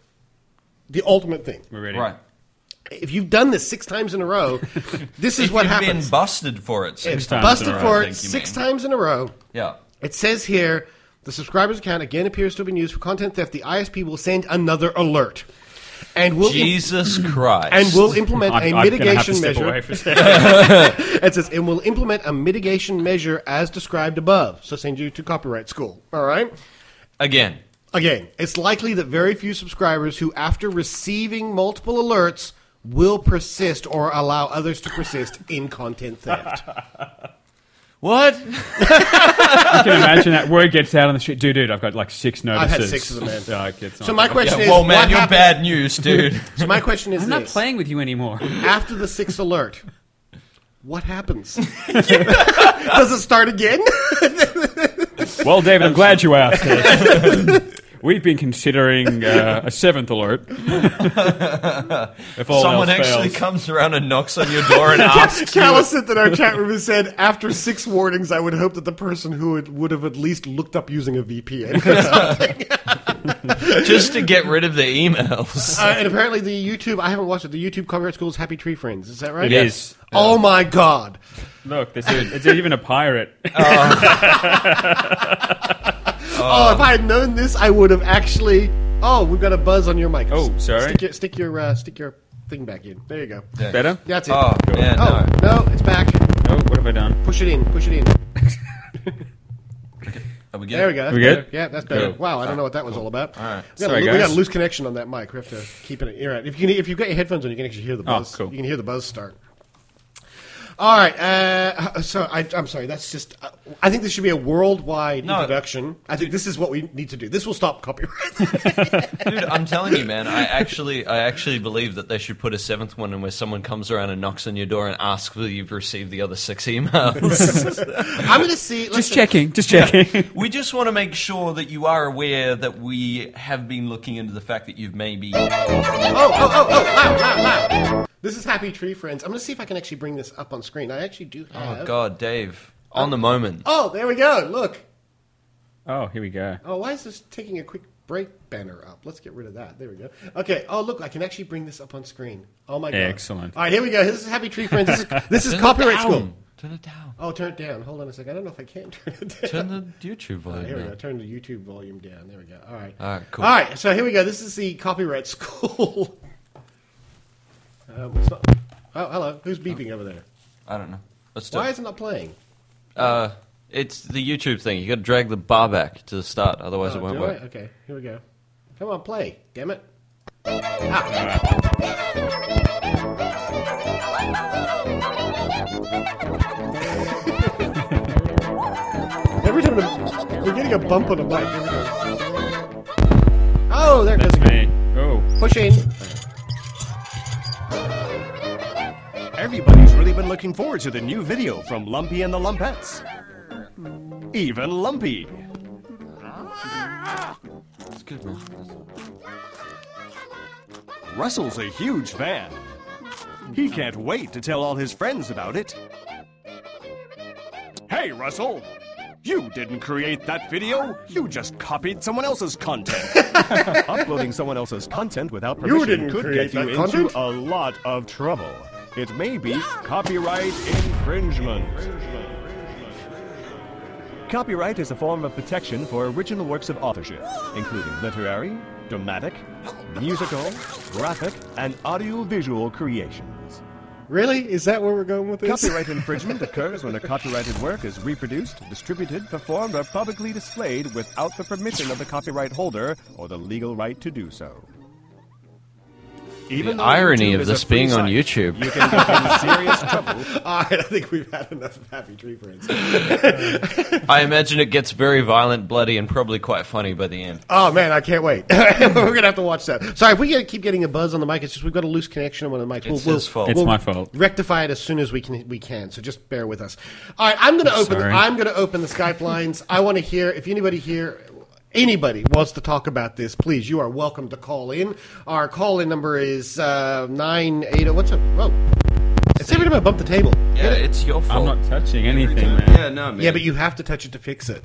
the ultimate thing. We're ready. Right. If you've done this six times in a row, this is If what you've happens. been busted for it six It's times busted in a row, for I it think you six mean. times in a row. Yeah. It says here, the subscriber's account again appears to have been used for content theft. The I S P will send another alert. And will Jesus Christ. and will implement I'm, a I'm gonna have to mitigation step measure. away for a second. It says it will implement a mitigation measure as described above. So send you to copyright school. All right. Again. Again, it's likely that very few subscribers who, after receiving multiple alerts, will persist or allow others to persist in content theft. What? You can imagine that word gets out on the street. Dude, dude, I've got like six notices. I've had six of them, man. Oh, it gets So on. my question Yeah, is, whoa, man, what you're happens- bad news, dude. So my question is I'm not this. playing with you anymore. After the sixth alert, what happens? Does it start again? Well, David, I'm glad you asked this. We've been considering uh, a seventh alert. If all Someone else actually fails. comes around and knocks on your door and asks you. Callison in our chat room has said, after six warnings, I would hope that the person who would, would have at least looked up using a V P N or something. just to get rid of the emails. Uh, and apparently the YouTube, I haven't watched it, the YouTube copyright school is Happy Tree Friends. Is that right? It is. Oh my God. Look, there's a, it's even a pirate. Oh, if I had known this, I would have actually... Oh, we've got a buzz on your mic. Oh, sorry. Stick your, stick your, uh, stick your thing back in. There you go. Yeah. Better? That's it. Oh, yeah, Oh, no. no, it's back. Oh, what have I done? Push it in, push it in. Are we good? There we go. That's We good? better. Yeah, that's better. Cool. Wow, I don't know what that was all about. All right. We got, Sorry, a, we guys. got a loose connection on that mic. We have to keep it in ear out. If you can, if you've got your headphones on, you can actually hear the Oh, buzz. cool. You can hear the buzz start. All right. Uh, so I, I'm sorry. That's just. Uh, I think this should be a worldwide No. introduction. I think this is what we need to do. This will stop copyright. Dude, I'm telling you, man. I actually, I actually believe that they should put a seventh one in where someone comes around and knocks on your door and asks whether you've received the other six emails. I'm going to see. Just listen, checking, just checking. We just want to make sure that you are aware that we have been looking into the fact that you've maybe. Oh, oh, oh, oh! Loud, loud, loud. This is Happy Tree Friends. I'm going to see if I can actually bring this up on screen. I actually do have. Oh God, Dave, on the moment. Oh, there we go. Look. Oh, here we go. Oh, why is this taking a quick break banner up? Let's get rid of that. There we go. Okay. Oh, look, I can actually bring this up on screen. Oh my God. Excellent. All right, here we go. This is Happy Tree Friends. This is, this is Turn it copyright down. school. Turn it down. Oh, turn it down. Hold on a second. I don't know if I can turn it down. Turn the YouTube Oh, volume here we down. go. Turn the YouTube volume down. There we go. All right. All right, cool. All right. So here we go. This is the copyright school. um, it's not, oh, hello. Who's beeping over there? I don't know. Let's do Why it. is it not playing? Uh, it's the YouTube thing. You got to drag the bar back to the start, otherwise Oh, it won't do work. I? Okay. Here we go. Come on, play. Damn it. Ah. Every time the, we're getting a bump on the mic. Oh, there it goes That's again. me. Oh. Push in. Everybody's really been looking forward to the new video from Lumpy and the Lumpettes. Even Lumpy. It's good, man. Russell's a huge fan. He can't wait to tell all his friends about it. Hey, Russell! You didn't create that video. You just copied someone else's content. Uploading someone else's content without You permission didn't could create get you that into content. a lot of trouble. It may be copyright infringement. Copyright is a form of protection for original works of authorship, including literary, dramatic, musical, graphic, and audiovisual creations. Really? Is that where we're going with this? Copyright infringement occurs when a copyrighted work is reproduced, distributed, performed, or publicly displayed without the permission of the copyright holder or the legal right to do so. Even The though irony YouTube of is a this free being on site, YouTube. You can get in serious trouble. All right, I think we've had enough of Happy Tree Friends. I imagine it gets very violent, bloody, and probably quite funny by the end. Oh man, I can't wait. We're gonna have to watch that. Sorry, if we get, keep getting a buzz on the mic, it's just we've got a loose connection on one of the mics. It's his fault. It's my fault. Rectify it as soon as we can. We can. So just bear with us. All right, I'm gonna open. Sorry. I'm gonna open the Skype lines. I want to hear if anybody here. Anybody wants to talk about this, please, you are welcome to call in. Our call-in number is uh, nine eight zero. What's up? Whoa. It's every time I bump the table. Yeah, it's your fault. I'm not touching anything, man. Yeah, no, man. Yeah, but you have to touch it to fix it.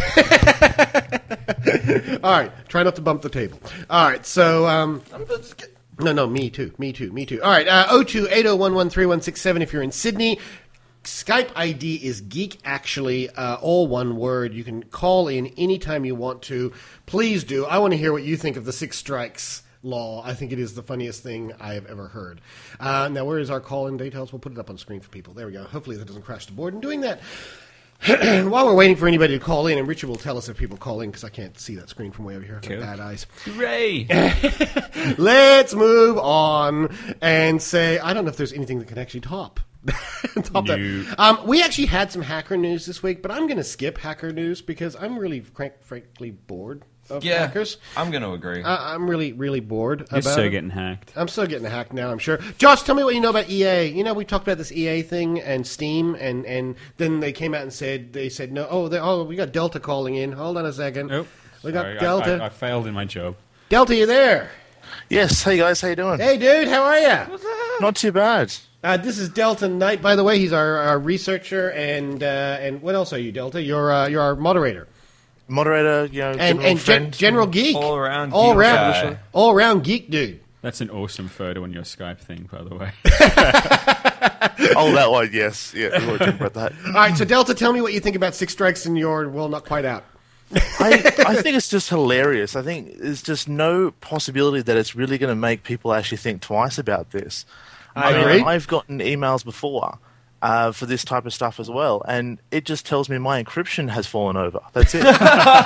All right, try not to bump the table. All right, so um, no, no, me too, me too, me too. All right, uh, oh two eight oh one one three one six seven if you're in Sydney. Skype I D is Geek Actually, uh, all one word. You can call in anytime you want to. Please do. I want to hear what you think of the Six Strikes law. I think it is the funniest thing I have ever heard. Uh, now, where is our call-in details? We'll put it up on screen for people. There we go. Hopefully that doesn't crash the board. And doing that, while we're waiting for anybody to call in, and Richard will tell us if people call in because I can't see that screen from way over here. I've got Cool. bad eyes. Hooray! Let's move on and say, I don't know if there's anything that can actually top. top No. that. Um, we actually had some hacker news this week, but I'm going to skip hacker news because I'm really, frank, frankly, bored of Yeah, hackers. I'm going to agree. Uh, I'm really, really bored You're about so it. getting hacked. I'm still getting hacked now, I'm sure. Josh, tell me what you know about E A. You know, we talked about this E A thing and Steam, and, and then they came out and said, they said, no, oh, they, oh, we got Delta calling in. Hold on a second. Nope. We got Sorry, I- Delta. I, I failed in my job. Delta, you there? Yes, hey guys, how you doing? Hey, dude, how are you? Not too bad. Uh, this is Delta Knight, by the way. He's our, our researcher, and uh, and what else are you, Delta? You're uh, you're our moderator. moderator, you know, and general and gen- friend. general geek, All around all geek round, guy. all round geek dude. That's an awesome photo on your Skype thing, by the way. Oh, that one, yes. Yeah, we were talking about that. All right, so Delta, tell me what you think about Six Strikes and you're, well, not quite out. I, I think it's just hilarious. I think there's just no possibility that it's really going to make people actually think twice about this. I mean, agree. I've gotten emails before uh, for this type of stuff as well, and it just tells me my encryption has fallen over. That's it.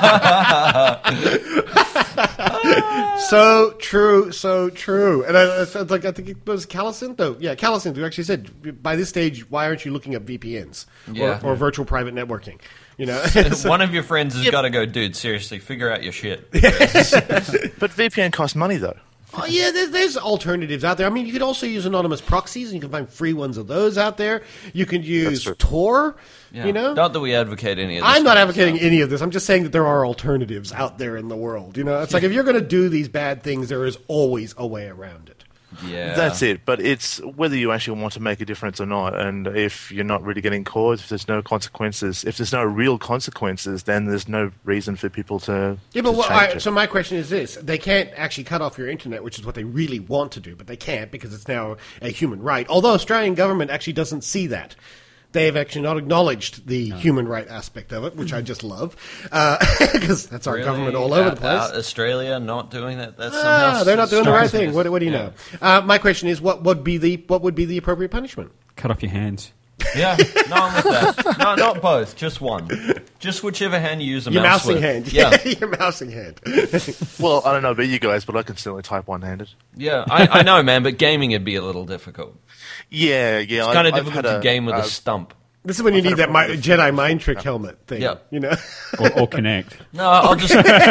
So true, so true. And I, it's like I think it was Callison, though. Yeah, Callison who actually said, by this stage, why aren't you looking at V P Ns Yeah. or, or virtual private networking? You know, So- One of your friends has got to go, dude, seriously, figure out your shit. But V P N costs money, though. Oh, yeah, there's, there's alternatives out there. I mean, you could also use anonymous proxies, and you can find free ones of those out there. You can use true. Tor, Yeah. you know. Not that we advocate any of this. I'm not kind of advocating stuff. any of this. I'm just saying that there are alternatives out there in the world. You know, it's like if you're going to do these bad things, there is always a way around it. Yeah. That's it. But it's whether you actually want to make a difference or not. And if you're not really getting caught, if there's no consequences, if there's no real consequences, then there's no reason for people to, Yeah, but to what, change I, it. so my question is this: they can't actually cut off your internet, which is what they really want to do, but they can't because it's now a human right. Although Australian government actually doesn't see that. They have actually not acknowledged the human right aspect of it, which I just love, because that's our Really? government all over Out- the place. out Australia not doing that. That's Ah, somehow they're not doing the right strikes me thing. as- What, what do you yeah. know? Uh, my question is, what would be the what would be the appropriate punishment? Cut off your hands. Yeah, no, I'm with that. No, not both, just one. Just whichever hand you use a Your mouse mousing with. hand. Yeah, Your mousing hand. Well, I don't know about you guys, but I can certainly type one-handed. yeah. I, I know, man, but gaming would be a little difficult. Yeah, yeah. It's kind of I've difficult had to a- game with uh, a stump. This is when you need had a that mi- problem with- Jedi mind trick helmet thing. Yeah. You know? Or, or Connect. No, I'll just.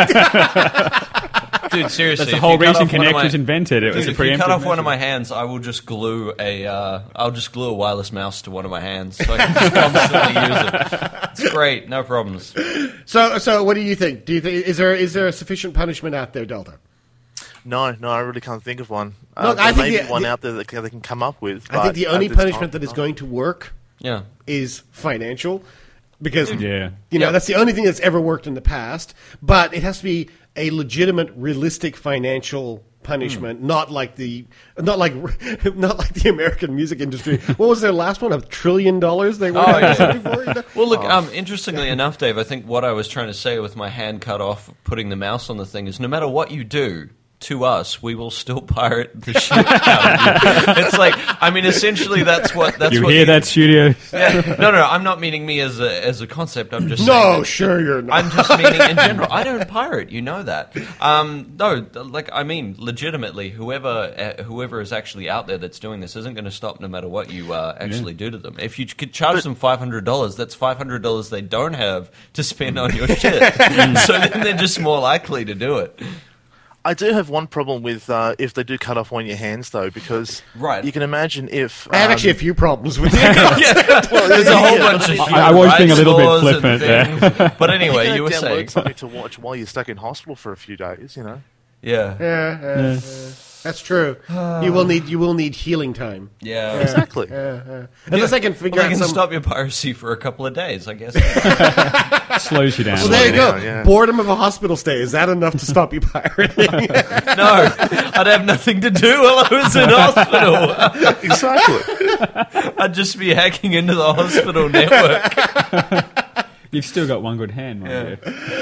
Dude, seriously. That's the if whole you cut reason off one of Connect my- was invented. It was Dude, a if you cut preemptive off one of my measure. hands, I will just glue a. Uh, I'll just glue a wireless mouse to one of my hands, so I can just constantly use it. It's great, no problems. So, so what do you think? Do you think is there is there a sufficient punishment out there, Delta? No, no, I really can't think of one. Look, uh, I there think may the- be one the- out there that they can come up with. I think but the at only this punishment time, that is no. going to work Yeah. is financial, because Yeah. you know Yeah. that's the only thing that's ever worked in the past. But it has to be a legitimate, realistic financial punishment, not like the not like not like the American music industry. What was their last one? A trillion dollars they were Oh, yeah. before. You know? Well, look. Um, interestingly enough, Dave, I think what I was trying to say with my hand cut off, putting the mouse on the thing, is no matter what you do to us, we will still pirate the shit out of you. It's like, I mean, essentially, that's what that's You what hear that, studio? Yeah. No, no, no, I'm not meaning me as a as a concept. I'm just No, saying that- sure you're not. I'm just meaning in general. I don't pirate, you know that. Um, no, like I mean, legitimately, whoever uh, whoever is actually out there that's doing this isn't going to stop no matter what you uh, actually do to them. If you could charge them five hundred dollars, that's five hundred dollars they don't have to spend on your shit. So then they're just more likely to do it. I do have one problem with uh, if they do cut off one of your hands, though, because Right. you can imagine if... I have um, actually a few problems with it. Yeah, there's a whole bunch of. I- I was being a little bit human rights flippant laws and things. But anyway, you you were can download saying, something to watch while you're stuck in hospital for a few days, you know. yeah, Yeah, yeah, yeah. That's true. You will need you will need healing time. yeah. Exactly. Unless I can figure Well, they out can some. stop your piracy for a couple of days, I guess. Slows you down. Well, there you go. down, yeah. Boredom of a hospital stay. Is that enough to stop you pirating? No, I'd have nothing to do while I was in hospital. Exactly. I'd just be hacking into the hospital network. You've still got one good hand, my dear.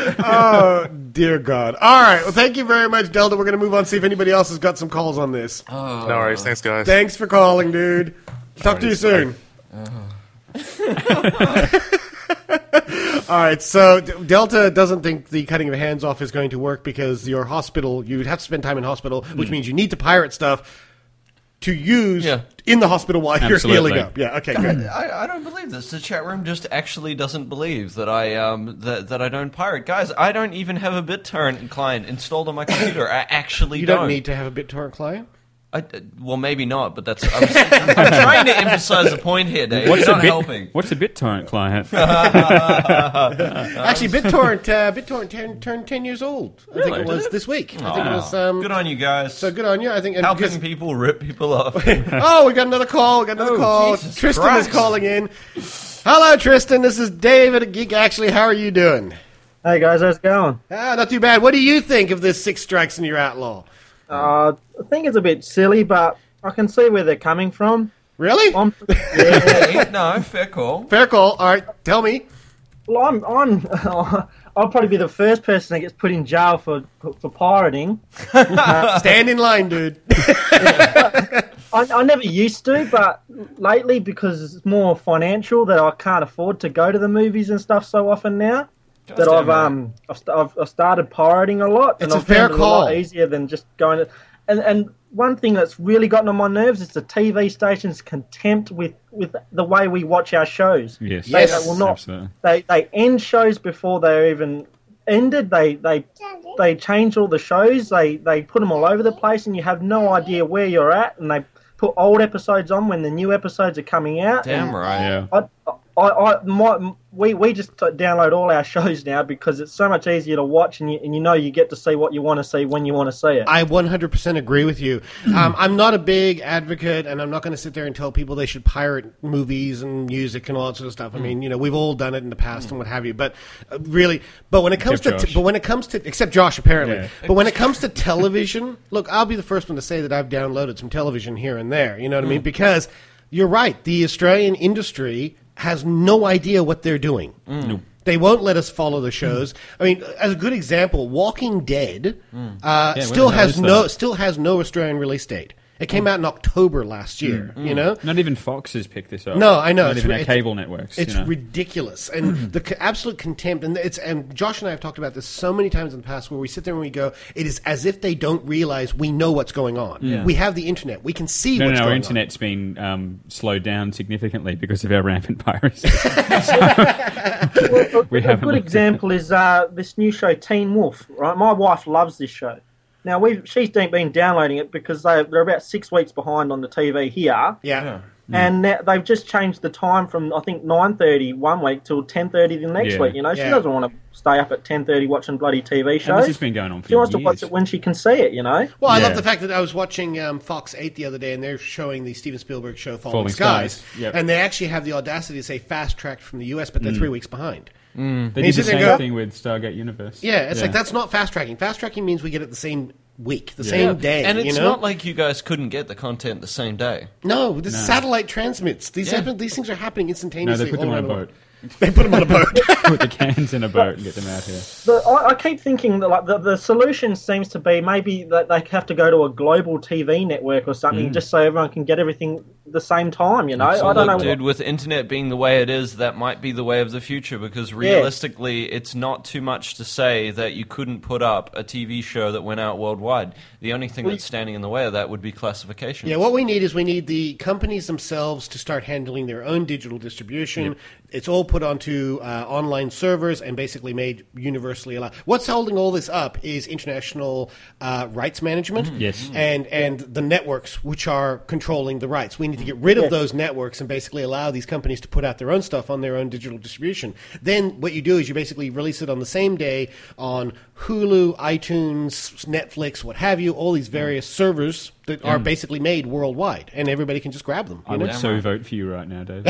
Oh, dear God. All right. Well, thank you very much, Delta. We're going to move on, see if anybody else has got some calls on this. No worries. Thanks, guys. Thanks for calling, dude. Talk to you soon. All right, so D- Delta doesn't think the cutting of hands off is going to work because your hospital, you would have to spend time in hospital, which means you need to pirate stuff to use Yeah. in the hospital while Absolutely. you're healing up. Yeah, okay, good. I, I don't believe this. The chat room just actually doesn't believe that I um that, that I don't pirate. Guys, I don't even have a BitTorrent client installed on my computer. I actually You don't need to have a BitTorrent client? I, uh, well, maybe not, but that's. I was, I'm trying to emphasize the point here, Dave. What's You're a not bit? helping. What's a BitTorrent client? Actually, BitTorrent, uh, BitTorrent ten, turned ten years old. I think Really? it was Did it? this week. I think it Wow. was. Um, Good on you guys. So good on you. I think. and Helping because- people rip people off. Oh, we got another call. We got another Oh, call. Jesus Tristan is Christ. calling in. Hello, Tristan. This is David at Geek. Actually, how are you doing? Hey guys, how's it going? Ah, not too bad. What do you think of this Six Strikes and You're Outlaw? Uh, I think it's a bit silly, but I can see where they're coming from. Really? I'm, yeah, No, fair call. Fair call. All right, tell me. well, I'm, I'm, I'll probably be the first person that gets put in jail for for pirating. Stand in line, dude. I, I never used to, but lately, because it's more financial, that I can't afford to go to the movies and stuff so often now. That I've um I've, st- I've I've started pirating a lot, and It's a I've fair found it call. a lot easier than just going to. And and one thing that's really gotten on my nerves is the T V station's contempt with, with the way we watch our shows. Yes. They, Yes. they will not. Absolutely. They they end shows before they're even ended. They they they change all the shows. They they put them all over the place, and you have no idea where you're at. And they put old episodes on when the new episodes are coming out. Damn and right. Yeah. I, I, I, my, we, we just t- download all our shows now because it's so much easier to watch, and you, and you know you get to see what you want to see when you want to see it. I one hundred percent agree with you. Um, I'm not a big advocate, and I'm not going to sit there and tell people they should pirate movies and music and all that sort of stuff. I mean, you know, we've all done it in the past and what have you. But uh, really, but when it comes Except to, Josh. but when it comes to, except Josh apparently, Yeah. but when it comes to television, look, I'll be the first one to say that I've downloaded some television here and there. You know what I mean? Because you're right, the Australian industry has no idea what they're doing. They won't let us follow the shows. I mean, as a good example, Walking Dead uh, when still the hell has is no that? still has no Australian release date. It came out in October last year. You know, Not even Fox has picked this up. No, I know. Not It's even our ri- cable networks. it's you know. ridiculous, and the c- absolute contempt. And it's and Josh and I have talked about this so many times in the past, where we sit there and we go, "It is as if they don't realize we know what's going on. We have the internet. We can see No, no, what's no, our going internet's been um, slowed down significantly because of our rampant piracy. we a haven't good looked example is uh, this new show, Teen Wolf. Right, my wife loves this show. Now we she's been downloading it because they they're about six weeks behind on the T V here. on. Yeah. And now they've just changed the time from I think nine thirty one week till ten thirty the next Yeah. week. You know, she Yeah. doesn't want to stay up at ten thirty watching bloody T V And shows. this has been going on for She wants years. to watch it when she can see it. You know. Well, I Yeah. love the fact that I was watching um, Fox eight the other day, and they're showing the Steven Spielberg show Falling, Falling Skies, Skies, yep. and they actually have the audacity to say fast tracked from the U S, but they're three weeks behind. They And did you the sit there same and go- thing with Stargate Universe. Yeah, it's like that's not fast tracking. Fast tracking means we get it the same week, the Yeah. same day. And it's you know? not like you guys couldn't get the content the same day. no, this satellite transmits. These Yeah. happen, these things are happening No, instantaneously. they put all them on a around the world. boat. They put them on a boat. Put the cans in a boat and get them out here. The, I, I keep thinking that like the, the solution seems to be maybe that they have to go to a global T V network or something just so everyone can get everything the same time. You know, I don't know. Look, dude, what- with internet being the way it is, that might be the way of the future because realistically, it's not too much to say that you couldn't put up a T V show that went out worldwide. The only thing that's standing in the way of that would be classification. Yeah, what we need is we need the companies themselves to start handling their own digital distribution. It's all put onto uh, online servers and basically made universally allowed. What's holding all this up is international uh, rights management. Yes. And and the networks which are controlling the rights. We need to get rid of those networks and basically allow these companies to put out their own stuff on their own digital distribution. Then what you do is you basically release it on the same day on Hulu, iTunes, Netflix, what have you, all these various servers that are basically made worldwide, and everybody can just grab them. I You know? would so vote for you right now, Dave.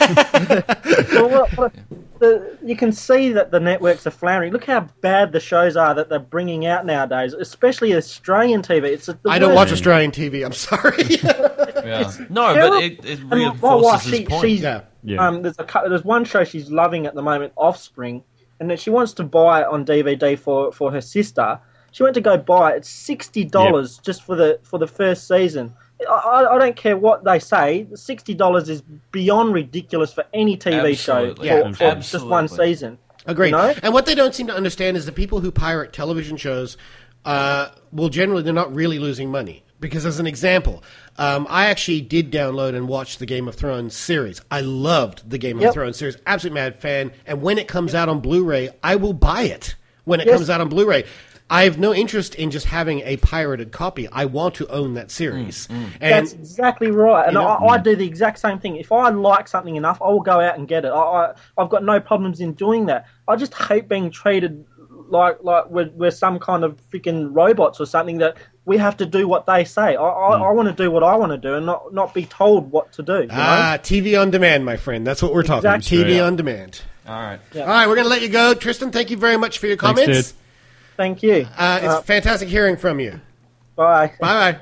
well, what- what- the, you can see that the networks are floundering. Look how bad the shows are that they're bringing out nowadays, especially Australian T V. It's the I don't worst. watch Australian T V. I'm sorry. Yeah. No, terrible. but it, it And my reinforces wife, his she, point. she's Yeah. Yeah. um, there's a cou- there's one show she's loving at the moment, Offspring, and that she wants to buy it on D V D for, for her sister. She went to go buy it. It's sixty dollars just for the for the first season. I, I, I don't care what they say. Sixty dollars is beyond ridiculous for any T V show Absolutely. for, Yeah, for just one absolutely. season. Agreed. You know? And what they don't seem to understand is the people who pirate television shows, uh, well, generally they're not really losing money. Because as an example, um, I actually did download and watch the Game of Thrones series. I loved the Game of Yep. Thrones series. Absolute mad fan. And when it comes out on Blu-ray, I will buy it when it Yes. comes out on Blu-ray. I have no interest in just having a pirated copy. I want to own that series. And That's exactly right, and you know- I, I do the exact same thing. If I like something enough, I will go out and get it. I, I I've got no problems in doing that. I just hate being treated like like we're, we're some kind of freaking robots or something that we have to do what they say. I I, I want to do what I want to do and not not be told what to do. You know? ah, T V on demand, my friend. That's what we're talking about. Exactly. T V on demand. All right. Yeah. All right, we're going to let you go. Tristan, thank you very much for your Thanks, comments. dude. Thank you. Uh, it's Uh, fantastic hearing from you. bye. Bye-bye.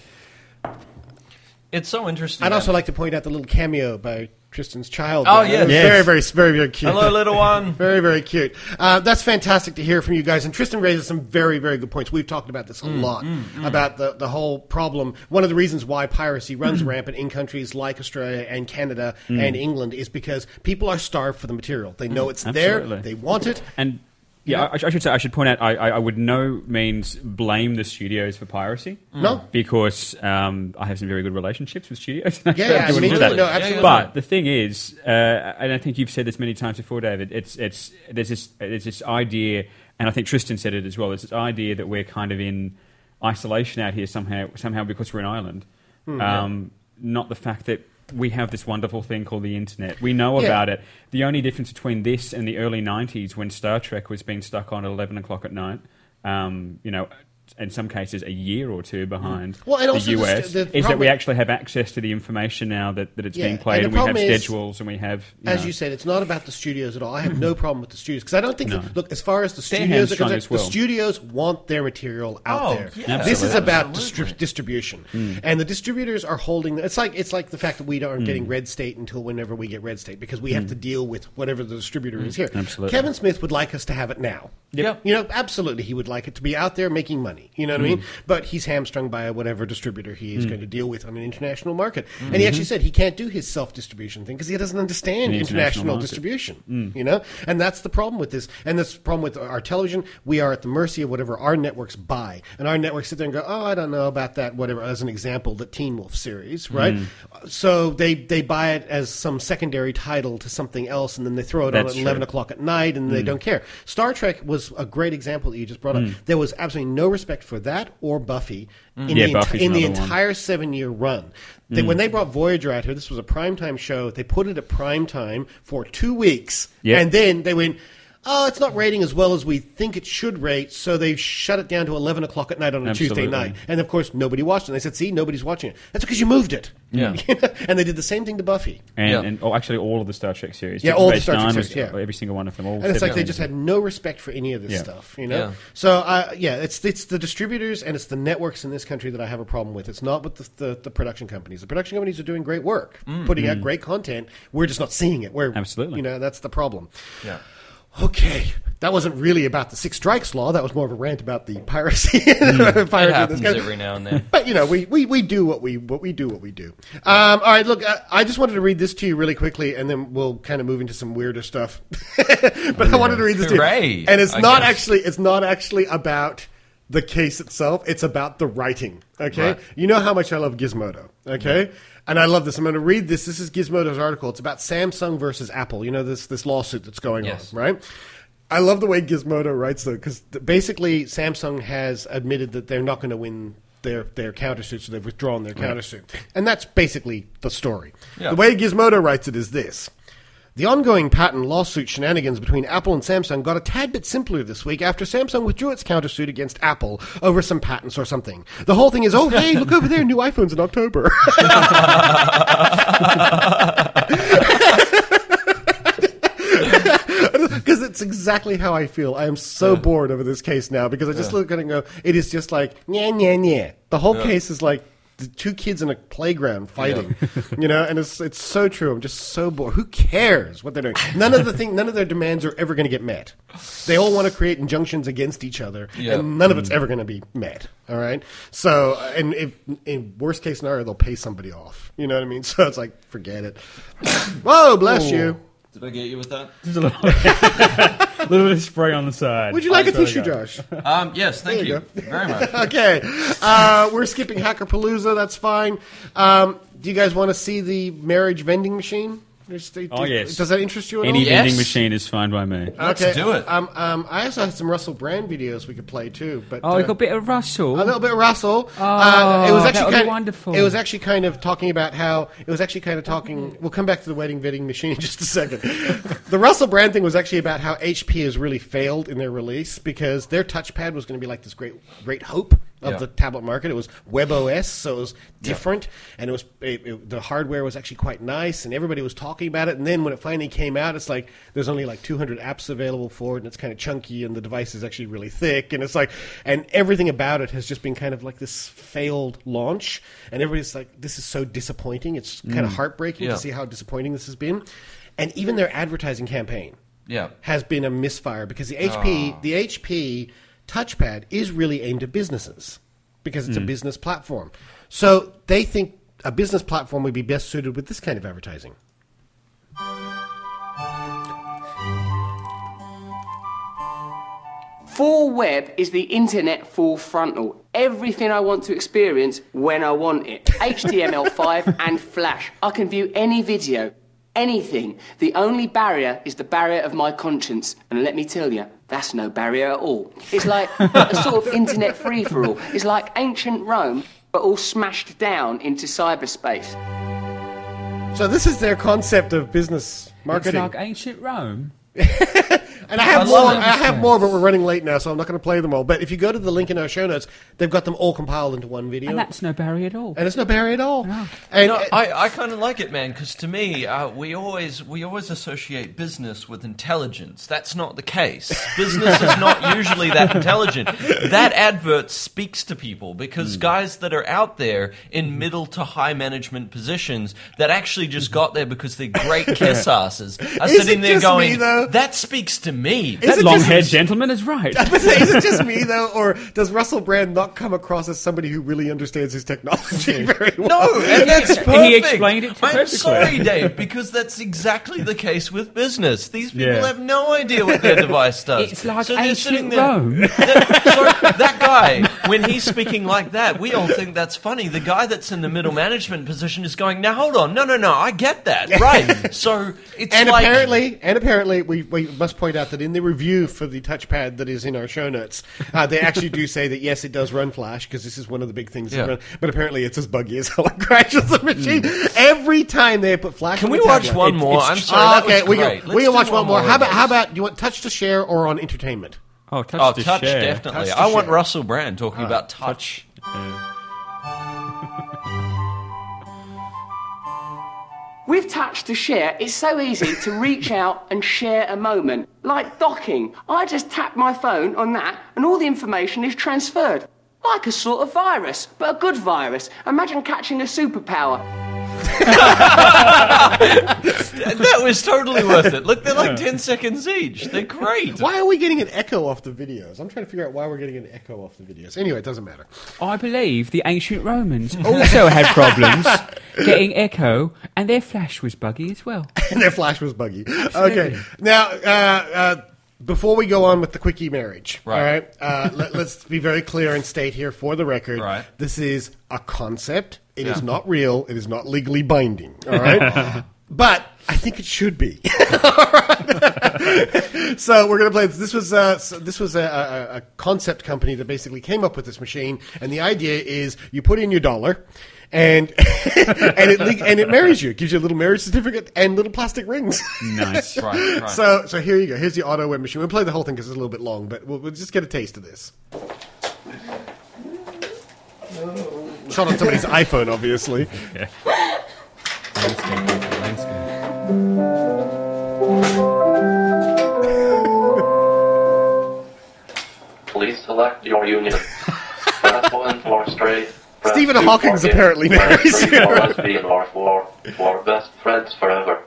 It's so interesting. I'd man. also like to point out the little cameo by Tristan's child. Oh, there. yes. It was Yes. Very, very, very, very cute. Hello, little one. Very, very cute. Uh, that's fantastic to hear from you guys. And Tristan raises some very, very good points. We've talked about this a lot, about the, the whole problem. One of the reasons why piracy runs rampant in countries like Australia and Canada and England is because people are starved for the material. They know it's Absolutely. there. They want it. And yeah, I, I should say I should point out I, I, I would no means blame the studios for piracy. No? Because um, I have some very good relationships with studios. Yeah, yeah, I wouldn't me do too. that. No, absolutely. But the thing is, uh, and I think you've said this many times before, David. It's it's there's this there's this idea, and I think Tristan said it as well. There's this idea that we're kind of in isolation out here somehow somehow because we're an island. Hmm, um, Not the fact that we have this wonderful thing called the internet. We know Yeah. about it. The only difference between this and the early nineties, when Star Trek was being stuck on at eleven o'clock at night, um, you know, in some cases a year or two behind Well, and also the the U st- S, the is that problem- we actually have access to the information now that, that it's Yeah, being played, and and, the we have problem is, schedules, and we have... You As know, you said, it's not about the studios at all. I have no problem with the studios because I don't think. No. That, look, as far as the They're studios are hamstrung concerned, as well. the studios want their material out Oh, there. yeah. This is Absolutely. about Absolutely. distri- distribution, and the distributors are holding. It's like it's like the fact that we aren't getting Red State until whenever we get Red State because we have to deal with whatever the distributor is here. Absolutely. Kevin Smith would like us to have it now. Yep. You know, absolutely, he would like it to be out there making money. You know what I mean? But he's hamstrung by whatever distributor he is going to deal with on an international market. And he actually said he can't do his self-distribution thing because he doesn't understand The international, international market. distribution. You know, and that's the problem with this. And that's the problem with our television. We are at the mercy of whatever our networks buy, and our networks sit there and go, "Oh, I don't know about that." Whatever. As an example, the Teen Wolf series, right? So they they buy it as some secondary title to something else, and then they throw it That's on at eleven true. o'clock at night, and they don't care. Star Trek was a great example that you just brought up. There was absolutely no respect for that or Buffy in Yeah, the, enti- Buffy's in the another one. entire seven-year run. They, When they brought Voyager out here, this was a primetime show. They put it at prime time for two weeks, Yep. and then they went, oh, it's not rating as well as we think it should rate, so they shut it down to eleven o'clock at night on a Tuesday Absolutely. night. And, of course, nobody watched it. And they said, see, nobody's watching it. That's because you moved it. Yeah. And they did the same thing to Buffy. and, Yeah. and oh, actually all of the Star Trek series. Yeah, Deep all the Space Star Trek Nine series, was- yeah. Every single one of them. All And it's like they seven. just had no respect for any of this Yeah. stuff, you know. Yeah. So, uh, yeah, it's it's the distributors and it's the networks in this country that I have a problem with. It's not with the, the, the production companies. The production companies are doing great work, putting out great content. We're just not seeing it. We're Absolutely. you know, that's the problem. Yeah. Okay, that wasn't really about the Six Strikes Law. That was more of a rant about the piracy. piracy It in this happens country. every now and then. But you know, we, we, we do what we what we do what we do. Um, all right, look, I, I just wanted to read this to you really quickly, and then we'll kind of move into some weirder stuff. But I wanted to read this to Hooray, you, and it's I not guess. actually it's not actually about the case itself. It's about the writing. Okay, Right. you know how much I love Gizmodo. Okay. And I love this. I'm going to read this. This is Gizmodo's article. It's about Samsung versus Apple. You know, this this lawsuit that's going Yes. on, right? I love the way Gizmodo writes, though, because basically Samsung has admitted that they're not going to win their, their countersuit, so they've withdrawn their countersuit. And that's basically the story. Yeah. The way Gizmodo writes it is this. The ongoing patent lawsuit shenanigans between Apple and Samsung got a tad bit simpler this week after Samsung withdrew its countersuit against Apple over some patents or something. The whole thing is, oh, hey, look over there, new iPhones in October. Because it's exactly how I feel. I am so bored over this case now because I just look at it and go, it is just like, nyeh, nyeh, nyeh. The whole case is like the two kids in a playground fighting, you know, and it's it's so true. I'm just so bored. Who cares what they're doing? None of the thing, none of their demands are ever going to get met. They all want to create injunctions against each other, Yeah. and none of it's ever going to be met. All right. So, and if in worst case scenario, they'll pay somebody off. You know what I mean? So it's like, forget it. Whoa, bless you. Did I get you with that? Just a little, a little bit of spray on the side. Would you like a That's what I tissue, got. Josh? Um, yes, thank There you you, very much. Okay. Uh, we're skipping Hackerpalooza. That's fine. Um, do you guys want to see the marriage vending machine? There's- Oh, yes. Does that interest you at Any all? Yes. vending machine is fine by me. Let's Okay. do it. Um, um, I also had some Russell Brand videos we could play too, but Oh, uh, you got a bit of Russell. a little bit of Russell. Oh, uh, it was actually that would be kind of, wonderful. It was actually kind of talking about how it was actually kind of talking. We'll come back to the wedding vending machine in just a second. The Russell Brand thing was actually about how H P has really failed in their release because their touchpad was going to be like this great, great hope. of Yeah. the tablet market. It was WebOS, so it was different, and it was it, it, the hardware was actually quite nice, and everybody was talking about it. And then when it finally came out, it's like there's only like two hundred apps available for it, and it's kind of chunky, and the device is actually really thick, and it's like, and everything about it has just been kind of like this failed launch, and everybody's like, this is so disappointing. It's kind of heartbreaking Yeah. to see how disappointing this has been, and even their advertising campaign Yeah. has been a misfire because the H P the H P touchpad is really aimed at businesses because it's a business platform. So they think a business platform would be best suited with this kind of advertising. Full web is the internet full frontal. Everything I want to experience when I want it. H T M L five and Flash. I can view any video, anything. The only barrier is the barrier of my conscience. And let me tell you, that's no barrier at all. It's like a sort of internet free-for-all. It's like ancient Rome, but all smashed down into cyberspace. So this is their concept of business It's marketing. like ancient Rome. And I have I more. love I have more, but we're running late now, so I'm not going to play them all. But if you go to the link in our show notes, they've got them all compiled into one video, And that's no barrier at all. and it's no barrier at all. No. And No, I, I kind of like it, man, because to me, uh, we always we always associate business with intelligence. That's not the case. Business is not usually that intelligent. That advert speaks to people because guys that are out there in middle to high management positions that actually just got there because they're great kiss asses are Is sitting it there just going, me, though? that speaks to me. Is it That just- long-haired gentleman is right. Is it just me though, or does Russell Brand not come across as somebody who really understands his technology very well? No, and that's perfect. He explained it I'm perfectly. sorry, Dave, because that's exactly the case with business. These people Yeah. have no idea what their device does. It's like so they're ancient sitting there. Rome. That, so that guy, when he's speaking like that, we all think that's funny. The guy that's in the middle management position is going, now hold on, no, no, no, I get that, right? So it's And like, apparently, and apparently, we, we must point out that in the review for the touchpad that is in our show notes, uh, they actually do say that yes, it does run Flash because this is one of the big things. Yeah. That run, but apparently, it's as buggy as hell. It crashes the machine every time they put Flash. Can on we the watch tablet. one It- more? it's- I'm sorry, Ah, that okay, was we great. can Let's we can do watch one one more. more How of about those. how about do you want touch to share or on entertainment? Oh, touch Oh, to touch, share. definitely. Touch to I want share. Russell Brand talking about touch. With Touch to Share, it's so easy to reach out and share a moment. Like docking. I just tap my phone on that and all the information is transferred. Like a sort of virus, but a good virus. Imagine catching a superpower. That was totally worth it. Look, they're like ten seconds each. They're great. Why are we getting an echo off the videos? I'm trying to figure out why we're getting an echo off the videos. Anyway, it doesn't matter. I believe the ancient Romans also had problems getting echo, and their Flash was buggy as well. And their Flash was buggy. Okay, now uh, uh, before we go on with the quickie marriage, Right. all right, uh, let, let's be very clear and state here for the record: Right. this is a concept. It is Yeah. not real. It is not legally binding. All right, but I think it should be. So we're going to play this. This was uh, so this was a, a, a concept company that basically came up with this machine, and the idea is you put in your dollar. And and it le- and it marries you. It gives you a little marriage certificate and little plastic rings. Nice. Right, right. So so here you go. Here's the auto web machine. We'll play the whole thing because it's a little bit long, but we'll, we'll just get a taste of this. Shot on somebody's iPhone, obviously. Landscape, landscape. Please select your union. Press one for straight. Press Stephen two Hawking's for gay. apparently Press married. three for lesbian or for, for best friends forever.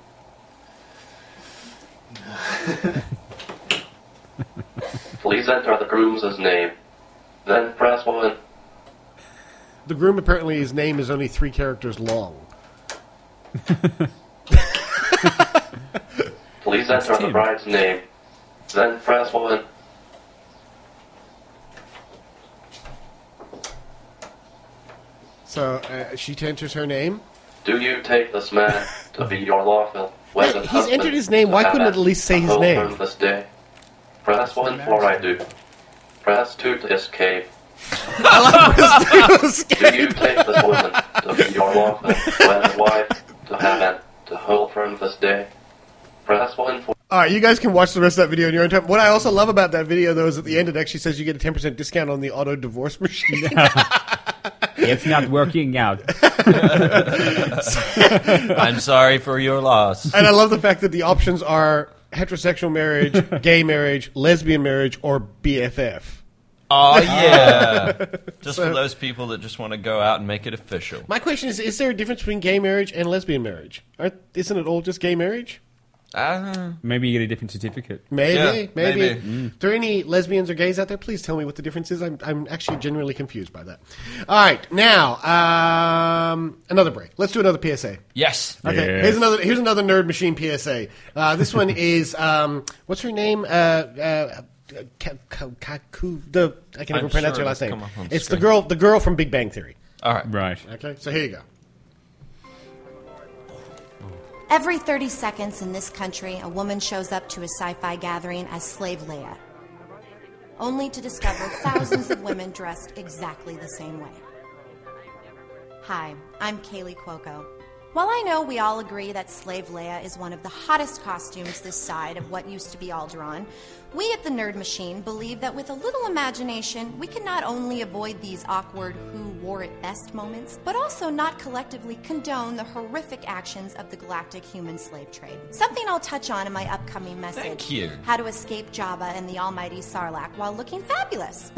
Please enter the groom's name. Then press one. The groom, apparently, his name is only three characters long. Please enter the Tim. bride's name. Then press one. So uh, she enters her name. Do you take this man to be your lawful wedded He's husband? entered his name. Why to couldn't have it at least say a his home name? from This day. Press one for I do. Press two to escape. Do you take this woman to be your lawful wedded wife to have and to hold from this day? Press one for All right, you guys can watch the rest of that video in your own time. What I also love about that video, though, is at the end it actually says you get a ten percent discount on the auto divorce machine. It's not working out. I'm sorry for your loss. And I love the fact that the options are heterosexual marriage, gay marriage, lesbian marriage, or B F F. Oh, yeah. Just for those people that just want to go out and make it official. My question is, is there a difference between gay marriage and lesbian marriage? Aren't, isn't it all just gay marriage? Uh, Maybe you get a different certificate. Maybe, Yeah, maybe. maybe. Mm. If there are any lesbians or gays out there, please tell me what the difference is. I'm, I'm actually genuinely confused by that. All right, now, um, another break. Let's do another P S A. yes. Okay, Yes. here's another here's another Nerd Machine P S A. Uh, this one is, um, what's her name? Uh, uh, Ka- Ka- Kaku, the, I can't I'm even pronounce sure her last it'll name. come up on It's the screen. girl, the girl from Big Bang Theory. All right. Right. Okay, so here you go. Every thirty seconds in this country, a woman shows up to a sci-fi gathering as Slave Leia, only to discover thousands of women dressed exactly the same way. Hi, I'm Kaylee Cuoco. While I know we all agree that Slave Leia is one of the hottest costumes this side of what used to be Alderaan, we at the Nerd Machine believe that with a little imagination, we can not only avoid these awkward who wore it best moments, but also not collectively condone the horrific actions of the galactic human slave trade. Something I'll touch on in my upcoming message. Thank you. How to escape Jabba and the almighty Sarlacc while looking fabulous.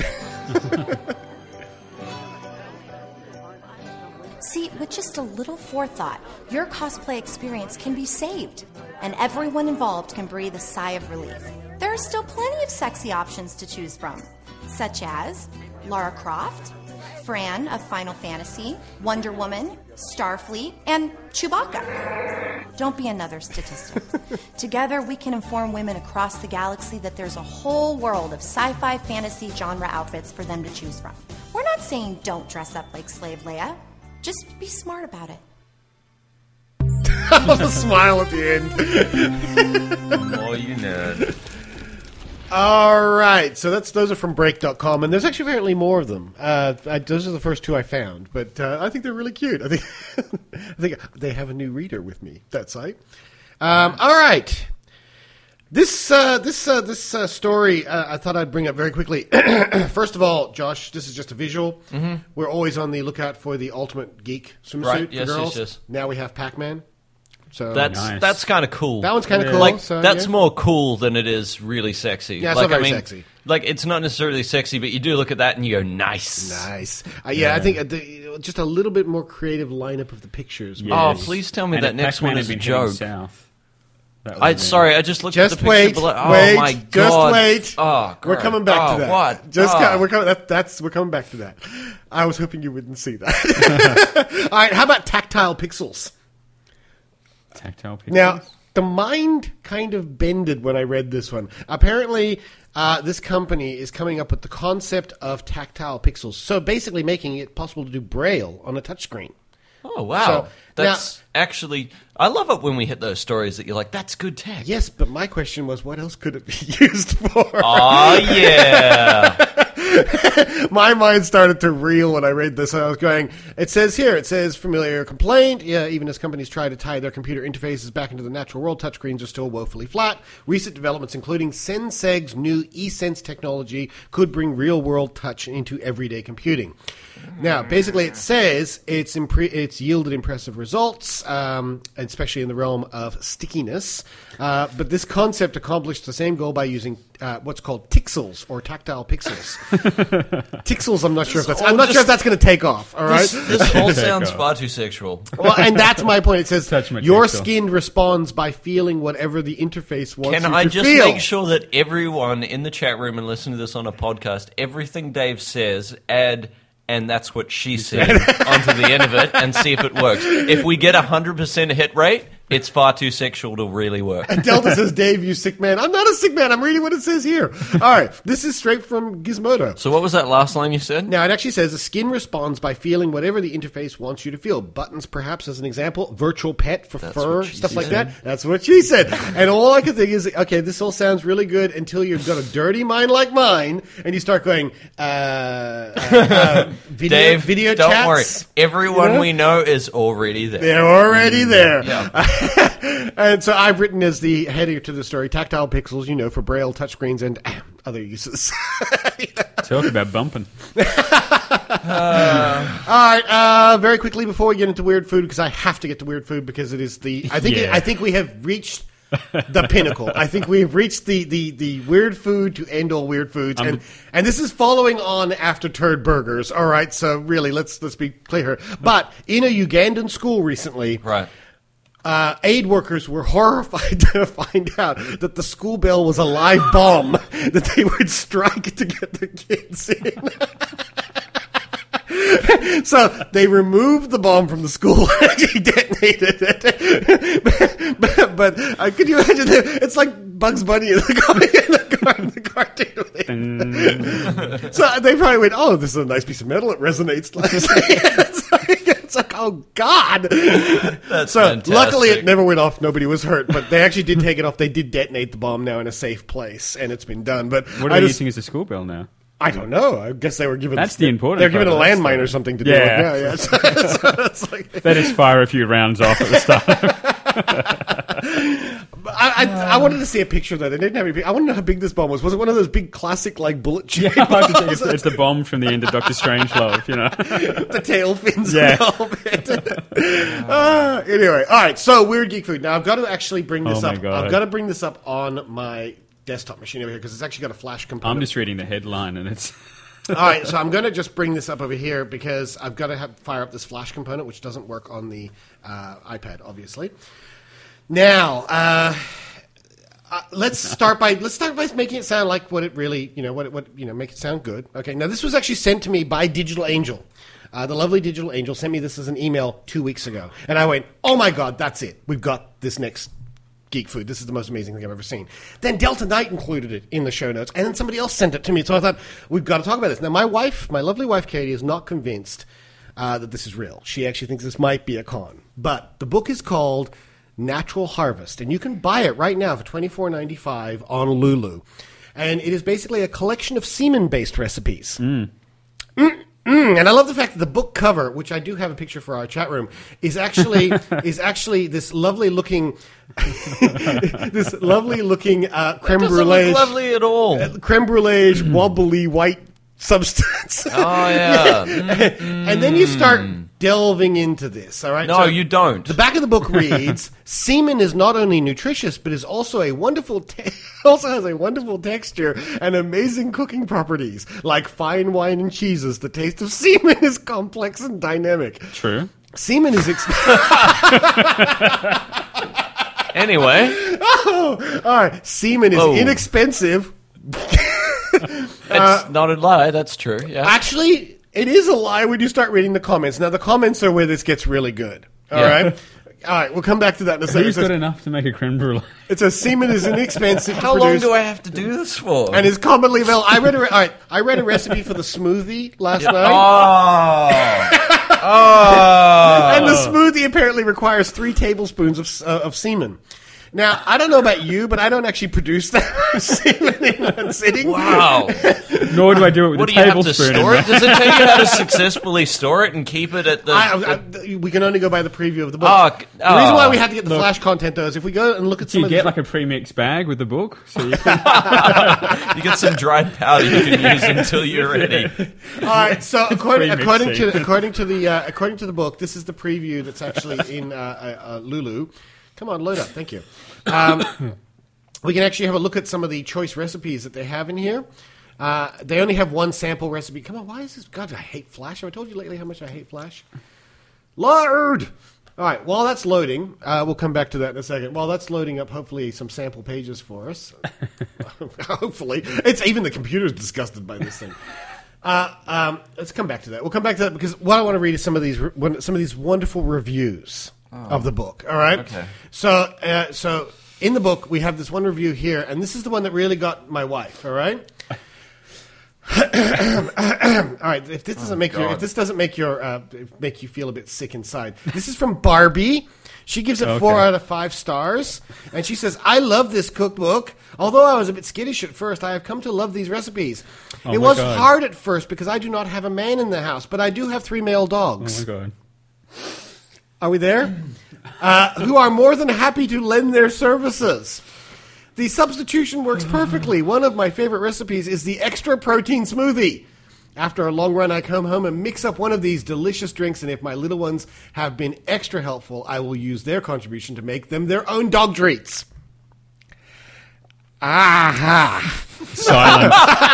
See, with just a little forethought, your cosplay experience can be saved, and everyone involved can breathe a sigh of relief. There are still plenty of sexy options to choose from, such as Lara Croft, Fran of Final Fantasy, Wonder Woman, Starfleet, and Chewbacca. Don't be another statistic. Together, we can inform women across the galaxy that there's a whole world of sci-fi fantasy genre outfits for them to choose from. We're not saying don't dress up like Slave Leia. Just be smart about it. I love the smile at the end. More you nerd. All right, so that's those are from break dot com, and there's actually apparently more of them. Uh, I, those are the first two I found, but uh, I think they're really cute. I think I think they have a new reader with me, that site. Um, all right. This uh, this uh, this uh, story uh, I thought I'd bring up very quickly. First of all, Josh, this is just a visual. Mm-hmm. We're always on the lookout for the ultimate geek swimsuit Right, for yes, girls. yes, yes. Now we have Pac-Man. So That's Nice. that's kind of cool. That one's kinda Yeah. cool. Like so, that's yeah. more cool than it is really sexy. Yeah, it's like not very I mean, sexy. like it's not necessarily sexy, but you do look at that and you go, nice. Nice. Uh, yeah, I think uh, the, just a little bit more creative lineup of the pictures. Oh, Yes. please tell me And that if next Pac-Man one had is a been heading joke. South, that I would've been- sorry, I just looked Just at the picture wait, below. Oh wait, my just god! wait. Oh, We're great. coming back oh, to that. What? Just oh. co- we're coming. That, that's we're coming back to that. I was hoping you wouldn't see that. All right, how about tactile pixels? Tactile pictures. Now, the mind kind of bended when I read this one. Apparently, uh, this company is coming up with the concept of tactile pixels. So basically making it possible to do Braille on a touchscreen. Oh wow, So, that's actually. I love it when we hit those stories that you're like, that's good tech. Yes, but my question was, what else could it be used for? Oh yeah. My mind started to reel when I read this. I was going, it says here, it says familiar complaint. Yeah, even as companies try to tie their computer interfaces back into the natural world, touchscreens are still woefully flat. Recent developments, including Senseg's new eSense technology, could bring real-world touch into everyday computing. Now, basically, it says it's impre- it's yielded impressive results, um, especially in the realm of stickiness. Uh, but this concept accomplished the same goal by using uh, what's called tixels or tactile pixels. Tixels, I'm not sure if that's. I'm all not sure just- if that's going to take off. All right. This, this all Take sounds off. far too sexual. Well, and that's my point. It says Touch my your tixel. skin responds by feeling whatever the interface wants Can you I to just feel. make sure that everyone in the chat room and listen to this on a podcast, everything Dave says, add and that's what she said onto the end of it and see if it works. If we get a one hundred percent hit rate, it's far too sexual to really work. Delta says, Dave, you sick man. I'm not a sick man. I'm reading what it says here. All right. This is straight from Gizmodo. So what was that last line you said? Now, it actually says the skin responds by feeling whatever the interface wants you to feel. Buttons, perhaps, as an example. Virtual pet for That's fur, what she stuff like said. that. That's what she said. And all I could think is, okay, this all sounds really good until you've got a dirty mind like mine, and you start going, uh, uh, uh video, Dave, video don't chats. worry. Everyone You know? we know is already there. They're already there. Yeah. And so I've written as the header to the story, tactile pixels, you know, for braille, touchscreens, and other uses. Talk about bumping. uh, all right, uh, very quickly before we get into weird food, because I have to get to weird food because it is the. I think Yeah. it, I think we have reached the pinnacle. I think we've reached the, the, the weird food to end all weird foods, Um, and and this is following on after turd burgers. All right, so really, let's let's be clear here. But in a Ugandan school recently, Right. Uh, aid workers were horrified to find out that the school bell was a live bomb that they would strike to get the kids in. So they removed the bomb from the school and actually detonated it. but but, but uh, could you imagine that? It's like Bugs Bunny in the, comic, in the, car, in the cartoon. So they probably went, oh, this is a nice piece of metal. It resonates. It's like, it's like, oh, God. That's so fantastic. luckily it never went off. Nobody was hurt. But they actually did take it off. They did detonate the bomb now in a safe place. And it's been done. But What are I they just, using as a school bell now? I don't know. I guess they were given. That's the important They're given a part of that landmine story. or something to Yeah. do. Yeah, yeah. So, so it's like, They just fire a few rounds off at the start. I, I, I wanted to see a picture of that. They didn't have any. pic- I want to know how big this bomb was. Was it one of those big classic like bullet Yeah, shaped I like to think bombs? it's, it's the bomb from the end of Doctor Strangelove, you know. The tail fins Yeah. a little bit. uh, anyway, all right. So weird geek food. Now I've got to actually bring this Oh my up. God. I've got to bring this up on my desktop machine over here because it's actually got a flash component. I'm just reading the headline and it's... All right, so I'm going to just bring this up over here because I've got to have, fire up this flash component, which doesn't work on the uh, iPad, obviously. Now, uh, uh, let's start by let's start by making it sound like what it really, you know, what it, what you know, make it sound good. Okay. Now, this was actually sent to me by Digital Angel. Uh, the lovely Digital Angel sent me this as an email two weeks ago, and I went, "Oh my God, that's it! We've got this next." Geek food. This is the most amazing thing I've ever seen. Then Delta Knight included it in the show notes, and then somebody else sent it to me. So I thought, we've got to talk about this. Now, my wife, my lovely wife, Katie, is not convinced uh, that this is real. She actually thinks this might be a con. But the book is called Natural Harvest, and you can buy it right now for twenty-four ninety-five on Lulu. And it is basically a collection of semen-based recipes. Mm. Mm. Mm, and I love the fact that the book cover, which I do have a picture for our chat room, is actually is actually this lovely looking, this lovely looking uh, creme Doesn't brulee, look lovely at all. uh, creme brulee wobbly white substance. Oh, yeah. And then you start delving into this. All right. No, you don't. The back of the book reads: semen is not only nutritious, but is also a wonderful. Te- also has a wonderful texture and amazing cooking properties. Like fine wine and cheeses, the taste of semen is complex and dynamic. True. Semen is. Ex- Anyway, oh, all right. Semen is Oh. inexpensive. it's not a lie. That's true. Yeah. Actually, it is a lie when you start reading the comments. Now, the comments are where this gets really good. All Yeah. right. All right, we'll come back to that in a second. Who's It says, got enough to make a creme brulee? it says semen is inexpensive to How long produce do I have to do this for? and is commonly available. I read a re- all right, I read a recipe for the smoothie last night. Oh. Oh. And the smoothie apparently requires three tablespoons of s- uh, of semen. Now, I don't know about you, but I don't actually produce that much semen in one sitting. Wow. Nor do I do it with What a do you have to tablespoon. in store my- it? Does it tell you how to successfully store it and keep it at the... I, I, we can only go by the preview of the book. Oh, the oh. reason why we had to get the flash content, though, is if we go and look at Do some you of get these- like a pre-mixed bag with the book? So you can... You get some dried powder you can use until you're ready. All right, so according, Pre-mixed according to semen. according to the uh, according to the book, this is the preview that's actually in uh, uh, uh, Lulu. Come on, load up. Thank you. Um, we can actually have a look at some of the choice recipes that they have in here. Uh, they only have one sample recipe. Come on, why is this? God, I hate Flash. Have I told you lately how much I hate Flash? Load! All right, while that's loading, uh, we'll come back to that in a second. While that's loading up, hopefully, some sample pages for us. Hopefully. It's even the computer's disgusted by this thing. Uh, um, let's come back to that. We'll come back to that because what I want to read is some of these re- some of these wonderful reviews of the book. All right. Okay. So, uh, so in the book we have this one review here, and this is the one that really got my wife. All right. All right. If this doesn't make your if God. this doesn't make your uh, make you feel a bit sick inside, this is from Barbie. She gives it Okay. four out of five stars, and she says, "I love this cookbook. Although I was a bit skittish at first, I have come to love these recipes. Oh it my was God. hard at first because I do not have a man in the house, but I do have three male Oh dogs." my god. Are we there? Uh, who are more than happy to lend their services. The substitution works perfectly. One of my favorite recipes is the extra protein smoothie. After a long run, I come home and mix up one of these delicious drinks, and if my little ones have been extra helpful, I will use their contribution to make them their own dog treats. Aha! Silence.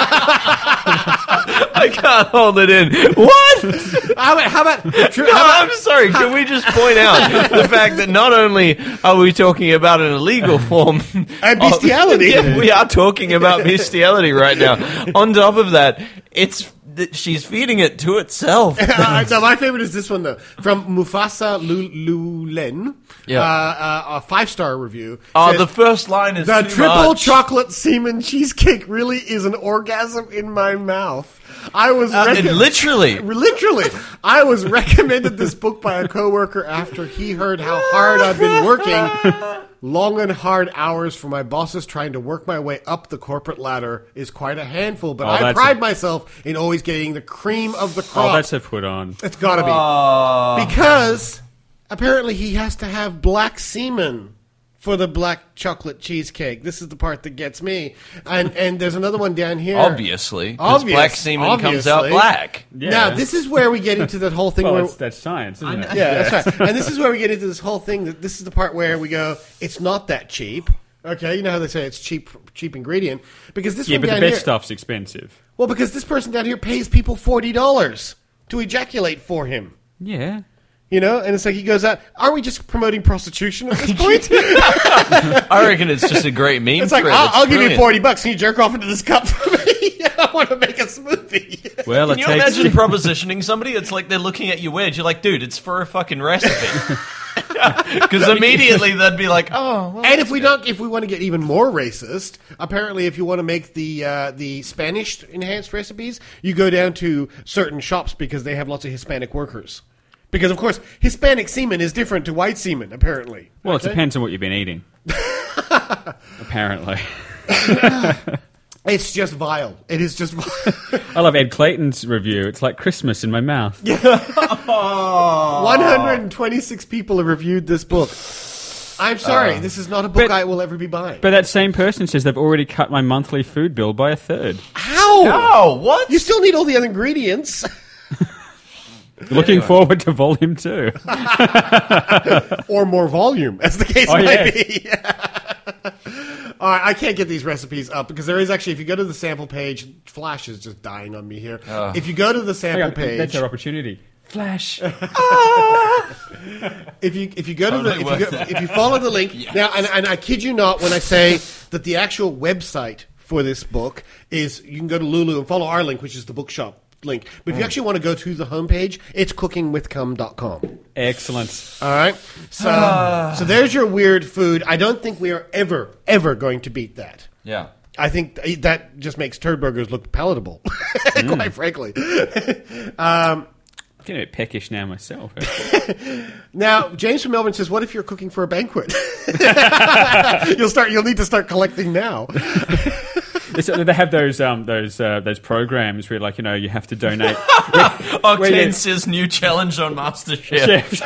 I can't hold it in. What? How about... How about, no, I'm sorry. Can we just point out the fact that not only are we talking about an illegal form and bestiality, of, yeah, we are talking about bestiality right now. On top of that, it's that she's feeding it to itself. uh, no, my favorite is this one though, from Mufasa Lulen. Yeah, uh, uh, a five-star review. Oh, says, the first line is the too triple much. chocolate semen cheesecake really is an orgasm in my mouth. I was uh, rec- literally, literally. I was recommended this book by a coworker after he heard how hard I've been working. Long and hard hours for my bosses trying to work my way up the corporate ladder is quite a handful, but Oh, I that's pride a- myself in always getting the cream of the crop. Oh, that's a put on. It's got to be. Oh. Because apparently he has to have black semen for the black chocolate cheesecake. This is the part that gets me. And and there's another one down here. Obviously, because Obvious, black semen obviously. comes out black. Yeah. Now, this is where we get into that whole thing Well, where... that's, that's science, isn't it? Yeah, that's right. And this is where we get into this whole thing. That this is the part where we go, it's not that cheap. Okay, you know how they say it's cheap cheap ingredient? Because this Yeah, one but the down best here... stuff's expensive. Well, because this person down here pays people forty dollars to ejaculate for him. Yeah. You know, and it's like he goes out. Aren't we just promoting prostitution at this point? I reckon it's just a great meme. It's like, thread. I'll, It's I'll give you brilliant. forty bucks. Can you jerk off into this cup for me? I want to make a smoothie. Well, Can it you takes... imagine propositioning somebody? It's like they're looking at you weird. You're like, dude, it's for a fucking recipe. Because immediately they'd be like, oh. Well, And if we don't, if we want to get even more racist, apparently, if you want to make the uh, the Spanish enhanced recipes, you go down to certain shops because they have lots of Hispanic workers. Because of course, Hispanic semen is different to white semen. Apparently, Well, Okay? it depends on what you've been eating. Apparently. It's just vile. It is just vile. I love Ed Clayton's review. It's like Christmas in my mouth. one hundred twenty-six people have reviewed this book. I'm sorry, Uh, this is not a book but- I will ever be buying. But that same person says they've already cut my monthly food bill by a third. How? Oh, what? You still need all the other ingredients. Looking forward to volume two. Or more volume, as the case Oh, might yeah. be. All right, I can't get these recipes up because there is actually, if you go to the sample page, Flash is just dying on me here. If you go to the Hang sample on, page, that's our opportunity. Flash. if you if you go to the Totally if you, worth go, it. if you follow the link now, and, and I kid you not when I say that the actual website for this book is, you can go to Lulu and follow our link, which is the bookshop link. But if you actually want to go to the homepage, it's cooking with cum dot com. Excellent. All right. So, so there's your weird food. I don't think we are ever, ever going to beat that. Yeah. I think th- that just makes turd burgers look palatable, quite frankly. um, I'm getting a bit peckish now myself. actually. now, James from Melbourne says, "What if you're cooking for a banquet? you'll start. You'll need to start collecting now." It's- they have those um, those uh, those programs where, like, you know, you have to donate. Octane says new challenge on MasterChef. Chef.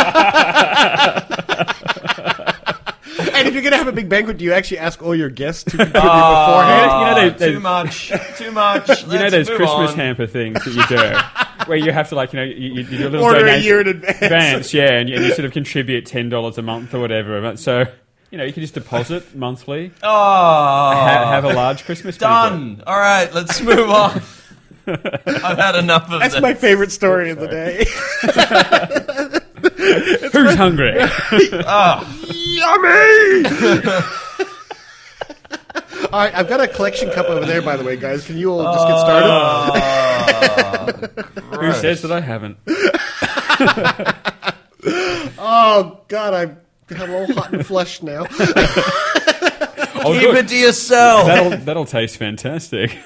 And if you're going to have a big banquet, do you actually ask all your guests to contribute Oh, beforehand? You know, they- they- too much. Too much. You know Let's those move Christmas on. hamper things that you do, where you have to, like, you know, you, you do a little Order a donation year in advance. advance, yeah, and you, and you sort of contribute ten dollars a month or whatever. So, you know, you can just deposit monthly, Oh. ha- have a large Christmas banquet. Done. All right, let's move on. I've had enough of That's this. my favorite story of the day. Who's hungry? Yummy! All right, I've got a collection cup over there, by the way, guys. Can you all just get started? Oh, Who says that I haven't? Oh, God, I'm, I'm all hot and flushed now. Oh, Keep good. it to yourself. That'll that'll taste fantastic.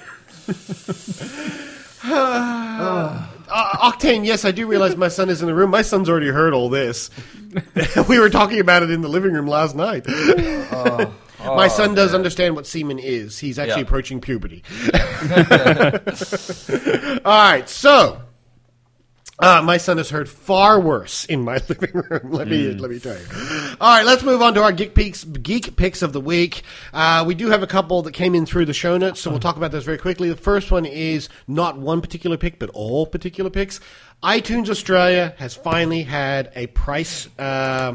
Uh, Octane, yes, I do realize my son is in the room. My son's already heard all this. We were talking about it in the living room last night. Oh, oh, my son does man. understand what semen is. He's actually Yeah. approaching puberty. All right, so Uh, my son has heard far worse in my living room. Let me Mm. let me tell you. All right, let's move on to our geek picks, geek picks of the week. Uh, we do have a couple that came in through the show notes, so we'll talk about those very quickly. The first one is not one particular pick, but all particular picks. iTunes Australia has finally had a price uh,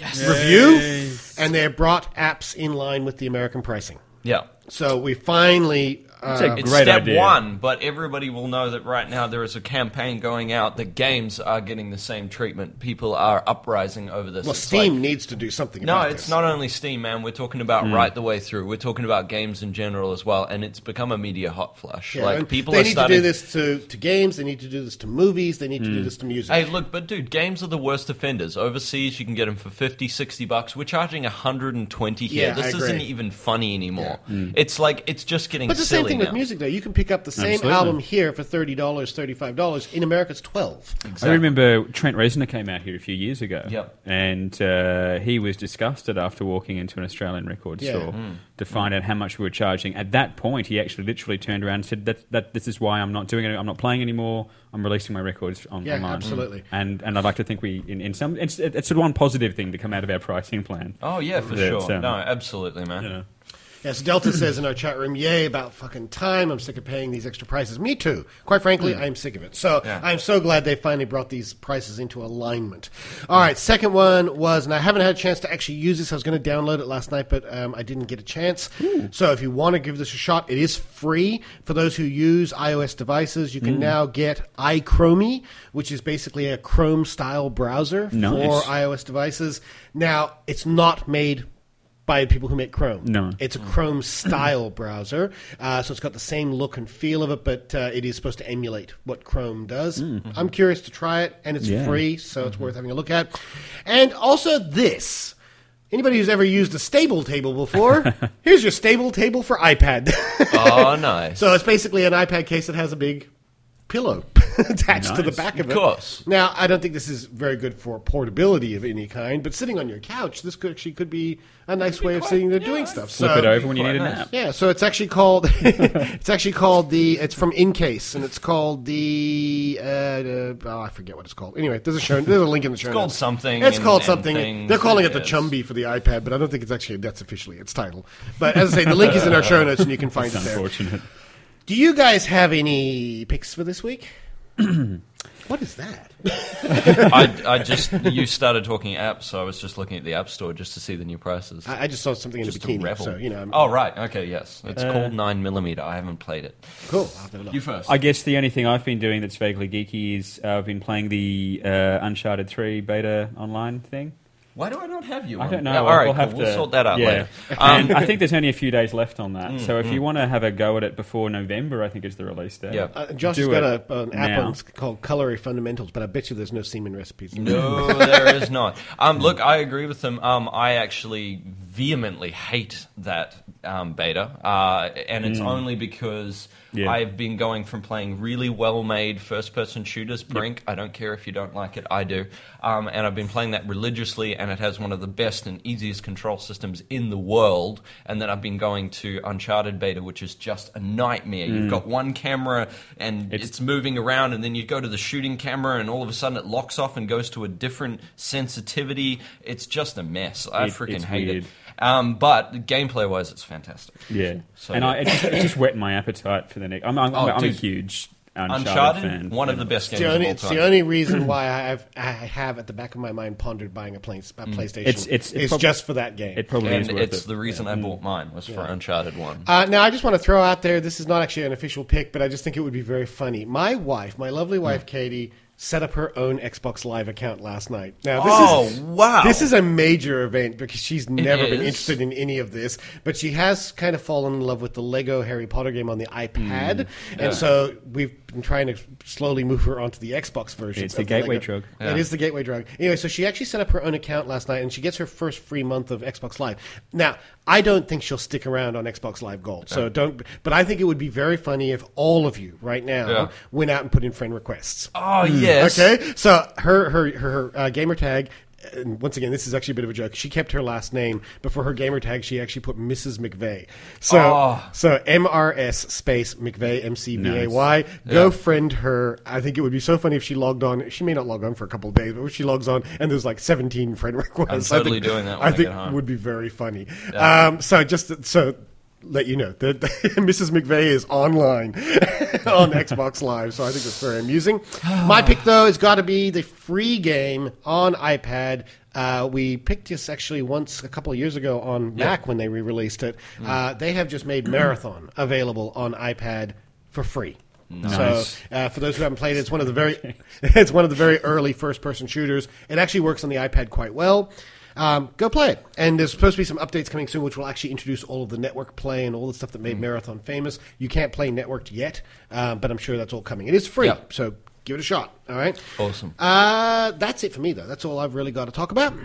review, and they have brought apps in line with the American pricing. Yeah. So we finally. Uh, It's step one, but everybody will know that right now there is a campaign going out that games are getting the same treatment. People are uprising over this. well, It's Steam like- needs to do something No, about it's this. not only Steam, man. We're talking about Mm. right the way through. We're talking about games in general as well, and it's become a media hot flush. Yeah, like and people they are need starting to do this to, to games. They need to do this to movies. They need to do this to music. Hey, look, but dude, games are the worst offenders. Overseas, you can get them for fifty, sixty bucks. We're charging one hundred twenty here. Yeah, this I isn't agree. even funny anymore. Yeah. Mm. It's like, it's just getting But the silly same thing now. with music, though. You can pick up the same Absolutely. album here for thirty dollars, thirty-five dollars. In America, it's twelve dollars. I remember Trent Reznor came out here a few years ago, Yep. and uh, he was disgusted after walking into an Australian record Yeah. store Mm. to find out how much we were charging. At that point, he actually literally turned around and said, that, that "This is why I'm not doing it. I'm not playing anymore. I'm releasing my records on, Yeah, online." absolutely. And and I'd like to think we, in, in some, it's, it's one positive thing to come out of our pricing plan. Oh, yeah, for That, sure. um, no, absolutely, man. you know. Yes, Delta says in our chat room, yay, about fucking time. I'm sick of paying these extra prices. Me too. Quite frankly, Mm. I'm sick of it. So Yeah. I'm so glad they finally brought these prices into alignment. All right, second one was, and I haven't had a chance to actually use this. I was going to download it last night, but um, I didn't get a chance. So if you want to give this a shot, it is free. For those who use iOS devices, you can Mm. now get iChromie, which is basically a Chrome-style browser Nice. for iOS devices. Now, it's not made by people who make Chrome. No. It's a Chrome-style browser, uh, so it's got the same look and feel of it, but uh, it is supposed to emulate what Chrome does. Mm-hmm. I'm curious to try it, and it's Yeah. free, so it's worth having a look at. And also this. Anybody who's ever used a stable table before, here's your stable table for iPad. Oh, nice. So it's basically an iPad case that has a big pillow attached to the Nice. back of Of it. course. Now, I don't think this is very good for portability of any kind, but sitting on your couch, this could actually could be a nice way of sitting there doing stuff. Flip so, it over when you quite need a nice. nap. Yeah, so it's actually called it's actually called the it's from Incase, and it's called the uh, uh, oh I forget what it's called. Anyway, there's a show there's a link in the show. It's called notes. something It's and- called and something. things, They're calling it the yes. Chumby for the iPad, but I don't think it's actually that's officially its title. But as I say, the link is in our show notes, and you can find It's it there. unfortunate. Do you guys have any picks for this week? What is that? I, I just you started talking apps, so I was just looking at the App Store just to see the new prices. I, I just saw something in just a to bikini, revel. so you know. I'm, oh right, okay, yes, it's Uh, called Nine Millimeter. I haven't played it. cool. I'll have to have a look. You first. I guess the only thing I've been doing that's vaguely geeky is uh, I've been playing the uh, Uncharted three beta online thing. Why do I not have you? I on? don't know. Yeah, We'll- all right, we'll cool. have We'll to sort that out yeah. later. And Um, I think there's only a few days left on that. Mm, so if mm. you want to have a go at it before November, I think is the release date. Yeah. Uh, Josh Do has got it a, an app now. on, it's called Colory Fundamentals, but I bet you there's no semen recipes. No, there is not. Um, look, I agree with them. Um, I actually vehemently hate that um, beta, uh, and it's Mm. only because Yeah. I've been going from playing really well-made first-person shooters, Brink. I don't care if you don't like it, I do. Um, and I've been playing that religiously, and it has one of the best and easiest control systems in the world. And then I've been going to Uncharted beta, which is just a nightmare. You've Mm. got one camera, and it's, It's- moving around, and then you go to the shooting camera, and all of a sudden it locks off and goes to a different sensitivity. It's just a mess. I It- freaking it's hate weird. it. Um, but gameplay-wise, it's fantastic. Yeah. So, and I, it, just, it just whetted my appetite for the next. I'm, I'm, Oh, I'm a dude. huge Uncharted, Uncharted, fan. one of Yeah. the best It's games the, only, of all it's time. the only reason why I have, I have at the back of my mind pondered buying a, play, a PlayStation. It's- it's- it It's prob- just for that game. It probably is and worth it's it. the reason I bought mine was for Yeah. Uncharted one. Uh, now, I just want to throw out there, this is not actually an official pick, but I just think it would be very funny. My wife, my lovely wife, Katie, set up her own Xbox Live account last night. Now, this Oh, is, wow. This is a major event because she's never been is. interested in any of this, but she has kind of fallen in love with the Lego Harry Potter game on the iPad, Mm. and Yeah. so we've been trying to slowly move her onto the Xbox version. It's the gateway drug. It Yeah. is the gateway drug. Anyway, so she actually set up her own account last night, and she gets her first free month of Xbox Live. Now, I don't think she'll stick around on Xbox Live Gold, so don't. But I think it would be very funny if all of you right now Yeah. went out and put in friend requests. Oh, yes. Okay, so her her her, her uh, gamer tag and once again, this is actually a bit of a joke. She kept her last name, but for her gamer tag, she actually put Missus McVeigh. So, Oh. so M R S space McVeigh, M C V A Y. Nice. Go Yeah. friend her. I think it would be so funny if she logged on. She may not log on for a couple of days, but if she logs on and there's like seventeen friend requests, I'm totally I think, doing that when I I think get home. would be very funny. Yeah. Um, so just so let you know that Missus McVeigh is online on Xbox Live, so I think that's very amusing. My pick, though, has got to be the free game on iPad. Uh, we picked this actually once a couple of years ago on Yeah. Mac when they re-released it. Uh, they have just made Marathon available on iPad for free. Nice. So, uh, for those who haven't played it, it's one of the very, it's one of the very early first-person shooters. It actually works on the iPad quite well. Um, go play it. And there's supposed to be some updates coming soon, which will actually introduce all of the network play and all the stuff that made Marathon famous. You can't play networked yet, uh, but I'm sure that's all coming. It is free, Yeah. so give it a shot. All right. Awesome. Uh, that's it for me, though. That's all I've really got to talk about.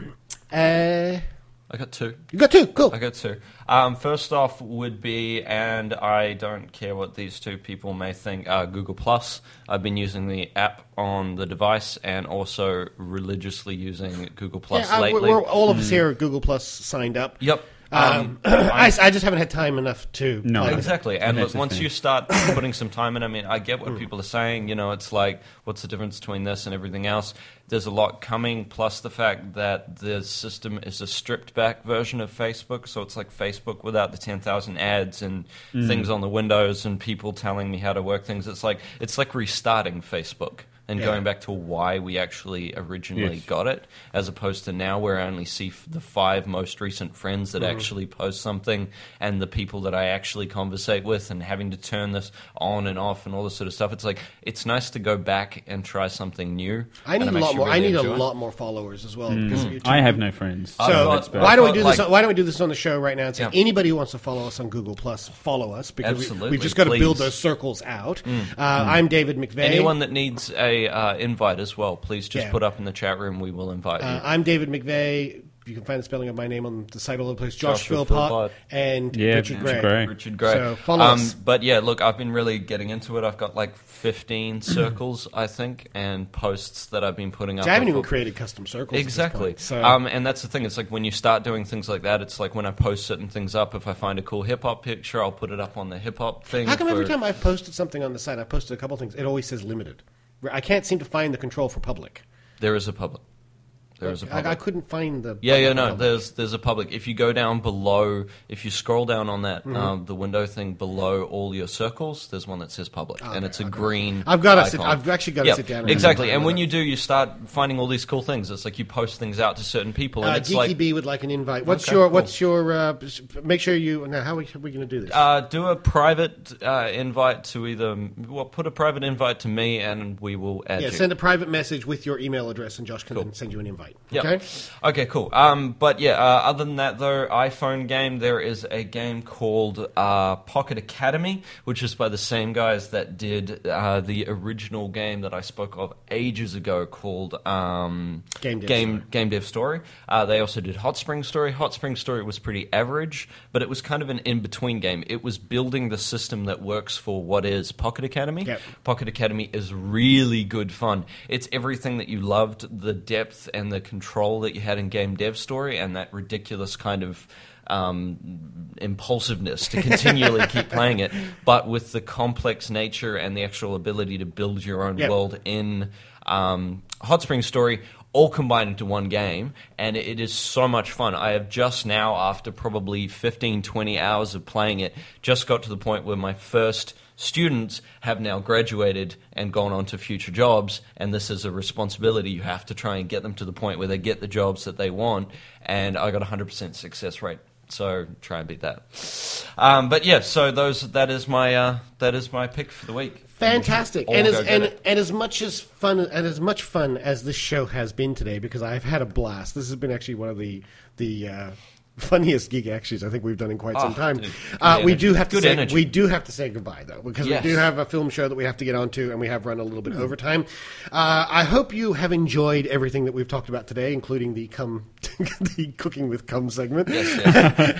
Uh, I got two. you got two. Cool. I got two. Um, first off would be, and I don't care what these two people may think, uh, Google Plus. I've been using the app on the device and also religiously using Google Plus yeah, I, lately. we're, all of us here at Google Plus signed up. Yep. Um, I, I just haven't had time enough to. No. play. Exactly, and That's look, the once thing. you start putting some time in, I mean, I get what people are saying. You know, it's like, what's the difference between this and everything else? There's a lot coming, plus the fact that the system is a stripped-back version of Facebook, so it's like Facebook without the ten thousand ads and Mm. things on the windows and people telling me how to work things. It's like it's like restarting Facebook and Yeah. going back to why we actually originally Yes. got it, as opposed to now where I only see f- the five most recent friends that actually post something and the people that I actually conversate with, and having to turn this on and off and all this sort of stuff. It's like, it's nice to go back and try something new. I need and a I'm lot actually more. I really need a enjoying it. lot more followers as well. because of YouTube. I have no friends. I've So got- why don't we I've do got, this? like- Why don't we do this on the show right now and say Yeah. anybody who wants to follow us on Google Plus, follow us because we, Absolutely, we've just got to build please. those circles out. Uh, I'm David McVeigh. Anyone that needs a uh, invite as well, please just Yeah. put up in the chat room. We will invite Uh, you. I'm David McVeigh. You can find the spelling of my name on the site all over the place. Josh Joshua Philpott Philpott. and Yeah, Richard Richard Gray. Gray. Richard Gray. So follow um, us. But yeah, look, I've been really getting into it. I've got like fifteen circles, I think, and posts that I've been putting up. I haven't even before- created custom circles. at this Exactly. point, so Um, and that's the thing. It's like when you start doing things like that, it's like when I post certain things up, if I find a cool hip hop picture, I'll put it up on the hip hop thing. how come for- every time I've posted something on the site, I've posted a couple things, it always says limited. I can't seem to find the control for public. There is a public. There is a public. I, I couldn't find the. Yeah, yeah, public no. public. There's there's a public. If you go down below, if you scroll down on that Mm-hmm. um, the window thing below all your circles, there's one that says public, and it's a green. I've gotta sit- icon. I've actually gotta Yeah, sit down and exactly. do And that. when you do, you start finding all these cool things. It's like you post things out to certain people, and Uh, it's Geeky like B would like an invite. What's Okay, your? cool. What's your? Uh, s- make sure you. Now, how are we, we going to do this? uh, do a private uh, invite to either. Well, put a private invite to me, and we will add yeah, you. send a private message with your email address, and Josh can then send you an invite. Yep. Okay. Okay, cool. Um, but yeah, uh, other than that, though, iPhone game, there is a game called uh, Pocket Academy, which is by the same guys that did uh, the original game that I spoke of ages ago called um, Game Dev Game, Story. Game Dev Story. Uh, they also did Hot Spring Story. Hot Spring Story was pretty average, but it was kind of an in-between game. It was building the system that works for what is Pocket Academy. Yep. Pocket Academy is really good fun. It's everything that you loved, the depth and the control that you had in Game Dev Story, and that ridiculous kind of um, impulsiveness to continually keep playing it, but with the complex nature and the actual ability to build your own Yep. world in um, Hot Spring Story, all combined into one game, and it is so much fun. I have just now, after probably fifteen, twenty hours of playing it, just got to the point where my first students have now graduated and gone on to future jobs, and this is a responsibility. You have to try and get them to the point where they get the jobs that they want, and I got a one hundred percent success rate. So try and beat that. Um, but yeah, so those that is my uh, that is my pick for the week. Fantastic. All And go as, get and, it. and as much as fun and as much fun as this show has been today, because I've had a blast. This has been actually one of the the uh, funniest Geek Actions I think we've done in quite some Oh, time. dude, good Uh, we energy. do have to Good say energy. we do have to say goodbye though, because Yes. we do have a film show that we have to get onto, and we have run a little bit overtime. Uh, I hope you have enjoyed everything that we've talked about today, including the cum the cooking with cum segment. Yes, yes.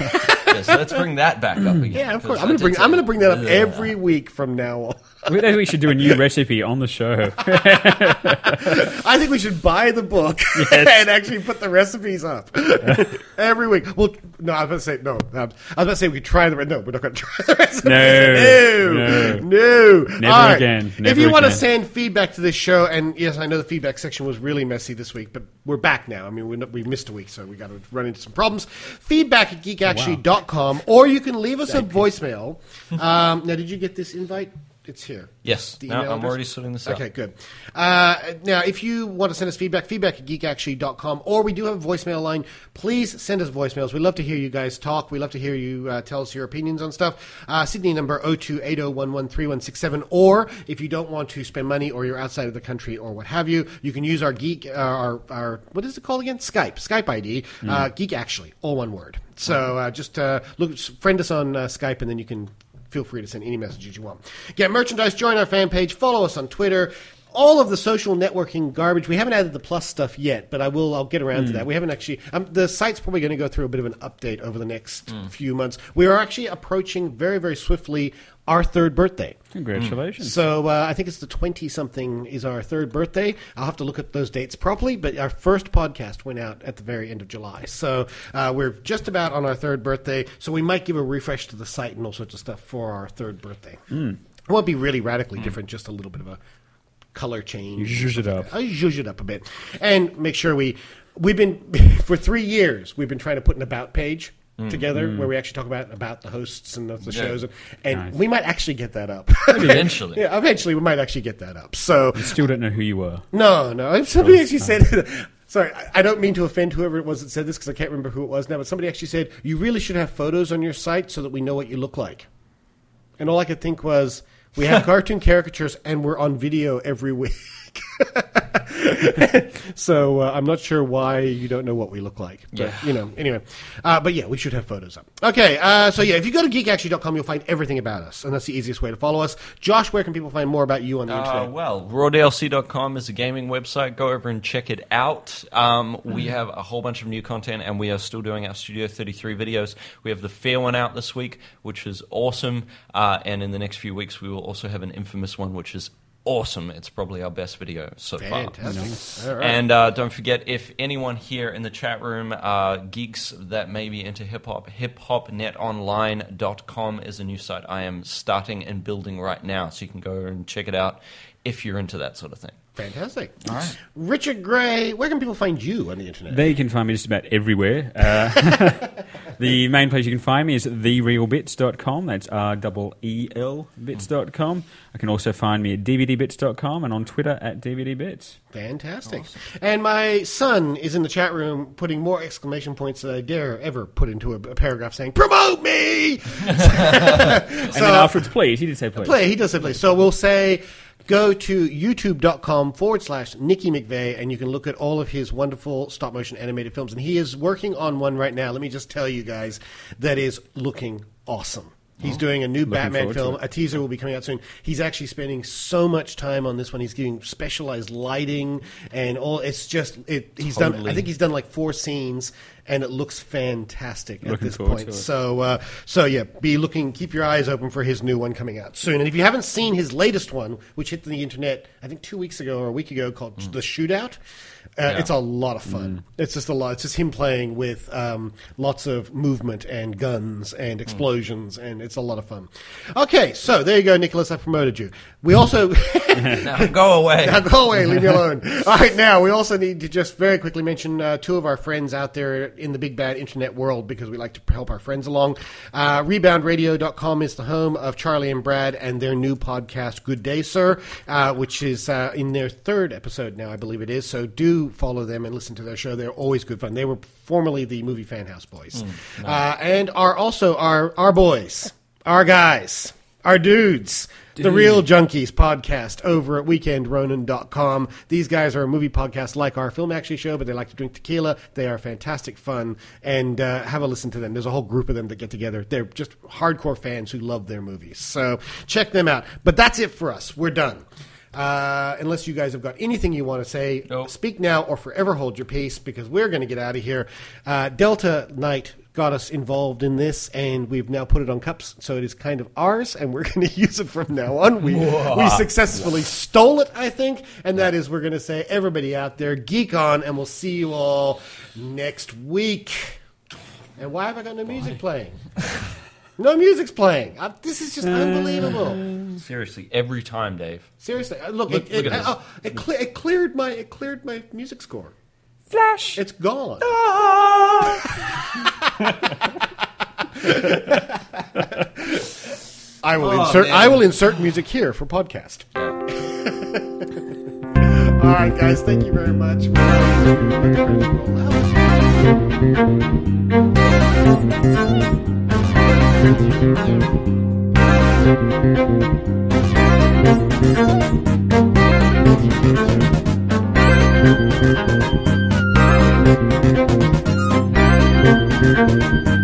Yes, let's bring that back up again. Yeah, of course. 'cause I'm going to bring. it's- I'm going to bring that up yeah. every week from now on. Maybe we should do a new recipe on the show. I think we should buy the book and actually put the recipes up every week. Well, no, I was about to say no. I was about to say we could try the. No, we're not going to try the recipes. No, no, no. no. Never All right. again. If Never you want to again. send feedback to this show, and yes, I know the feedback section was really messy this week, but we're back now. I mean, we we missed a week, so we got to run into some problems. Feedback at geek actually dot com, or you can leave us a voicemail. Um, now, did you get this invite? It's here. Yes. The No, email I'm address? already sorting this out. Okay, good. Uh, now, if you want to send us feedback, feedback at geek actually dot com, or we do have a voicemail line. Please send us voicemails. We love to hear you guys talk. We love to hear you uh, tell us your opinions on stuff. Uh, Sydney number oh two eight oh one one three one six seven, or if you don't want to spend money or you're outside of the country or what have you, you can use our geek, uh, our, our, what is it called again? Skype. Skype I D. Uh, Geek Actually, all one word. So uh, just uh, look, friend us on uh, Skype, and then you can feel free to send any messages you want. Get merchandise, join our fan page, follow us on Twitter. All of the social networking garbage. We haven't added the plus stuff yet, but I will. I'll get around to that. We haven't actually. Um, the site's probably going to go through a bit of an update over the next few months. We are actually approaching very, very swiftly our third birthday. Congratulations. So uh, I think it's the twenty-something is our third birthday. I'll have to look at those dates properly, but our first podcast went out at the very end of July. So uh, we're just about on our third birthday, so we might give a refresh to the site and all sorts of stuff for our third birthday. It won't be really radically different, just a little bit of a color change. You zhuzh it up. I zhuzh it up a bit. And make sure we... We've been... For three years, we've been trying to put an about page together where we actually talk about about the hosts and of the Yeah. shows, and, and Nice. we might actually get that up Eventually. yeah, eventually we might actually get that up. So Still don't know who you were. no, no, somebody actually said. Sorry, I- I don't mean to offend whoever it was that said this because I can't remember who it was now. But somebody actually said you really should have photos on your site so that we know what you look like. And all I could think was we have cartoon caricatures and we're on video every week. So uh, I'm not sure why you don't know what we look like. But, Yeah. you know, anyway. Uh, but yeah, we should have photos up. Okay, uh, so yeah, if you go to geek actually dot com, you'll find everything about us. And that's the easiest way to follow us. Josh, where can people find more about you on the Uh, internet? well, raw d l c dot com is a gaming website. Go over and check it out. Um, we have a whole bunch of new content, and we are still doing our Studio thirty-three videos. We have the fair one out this week, which is awesome. Uh, and in the next few weeks, we will also have an infamous one, which is awesome. It's probably our best video so far. Fantastic. All right. And uh, don't forget, if anyone here in the chat room, uh, geeks that may be into hip-hop, hip hop net online dot com is a new site I am starting and building right now, so you can go and check it out if you're into that sort of thing. Fantastic. All right. Richard Gray, where can people find you on the internet? There you can find me just about everywhere. Uh, the main place you can find me is the real bits dot com. That's R E E L bits dot com. I can also find me at D V D bits dot com and on Twitter at D V D bits. Fantastic. And my son is in the chat room putting more exclamation points than I dare ever put into a, a paragraph saying, promote me! And then afterwards, please. He did say please. Play, he does say play. So we'll say... Go to youtube.com forward slash Nicky McVeigh, and you can look at all of his wonderful stop-motion animated films. And he is working on one right now, let me just tell you guys, that is looking awesome. He's doing a new Batman forward to film. it. A teaser will be coming out soon. He's actually spending so much time on this one. He's getting specialized lighting and all. It's just it. He's done. I Totally. think he's done like four scenes, and it looks fantastic at Looking this forward point. to it. So, uh, so yeah, be looking. Keep your eyes open for his new one coming out soon. And if you haven't seen his latest one, which hit the internet, I think two weeks ago or a week ago, called The Shootout. Uh, Yeah. It's a lot of fun. It's just a lot. It's just him playing with um, lots of movement and guns and explosions, and it's a lot of fun. Okay, so there you go, Nicholas. I promoted you. We also Now go away. now go away. Leave me alone. All right, now we also need to just very quickly mention uh, two of our friends out there in the big bad internet world because we like to help our friends along. Uh, rebound radio dot com is the home of Charlie and Brad and their new podcast, Good Day, Sir, uh, which is uh, in their third episode now, I believe it is. So do follow them and listen to their show. They're always good fun. They were formerly the Movie Fan House Boys, uh, and are also our our boys, our guys, our dudes. The Real Junkies podcast over at weekend ronin dot com. These guys are a movie podcast like our Film Actually show, but they like to drink tequila. They are fantastic fun, and uh, have a listen to them. There's a whole group of them that get together. They're just hardcore fans who love their movies. So check them out. But that's it for us. We're done. Uh, unless you guys have got anything you want to say, Nope. speak now or forever hold your peace, because we're going to get out of here. Uh, Delta Knight got us involved in this, and we've now put it on cups, so it is kind of ours, and we're going to use it from now on. We we successfully stole it, I think, and that is we're going to say, everybody out there, geek on, and we'll see you all next week. And why have I got no music playing? No music's playing. I, this is just unbelievable. Seriously, every time, Dave. Seriously, uh, look, Look- it, it, look at this. uh, it, cle- it cleared my it cleared my music score. Flash. It's gone. I will Oh, insert. man. I will insert music here for podcast. All right, guys. Thank you very much. We'll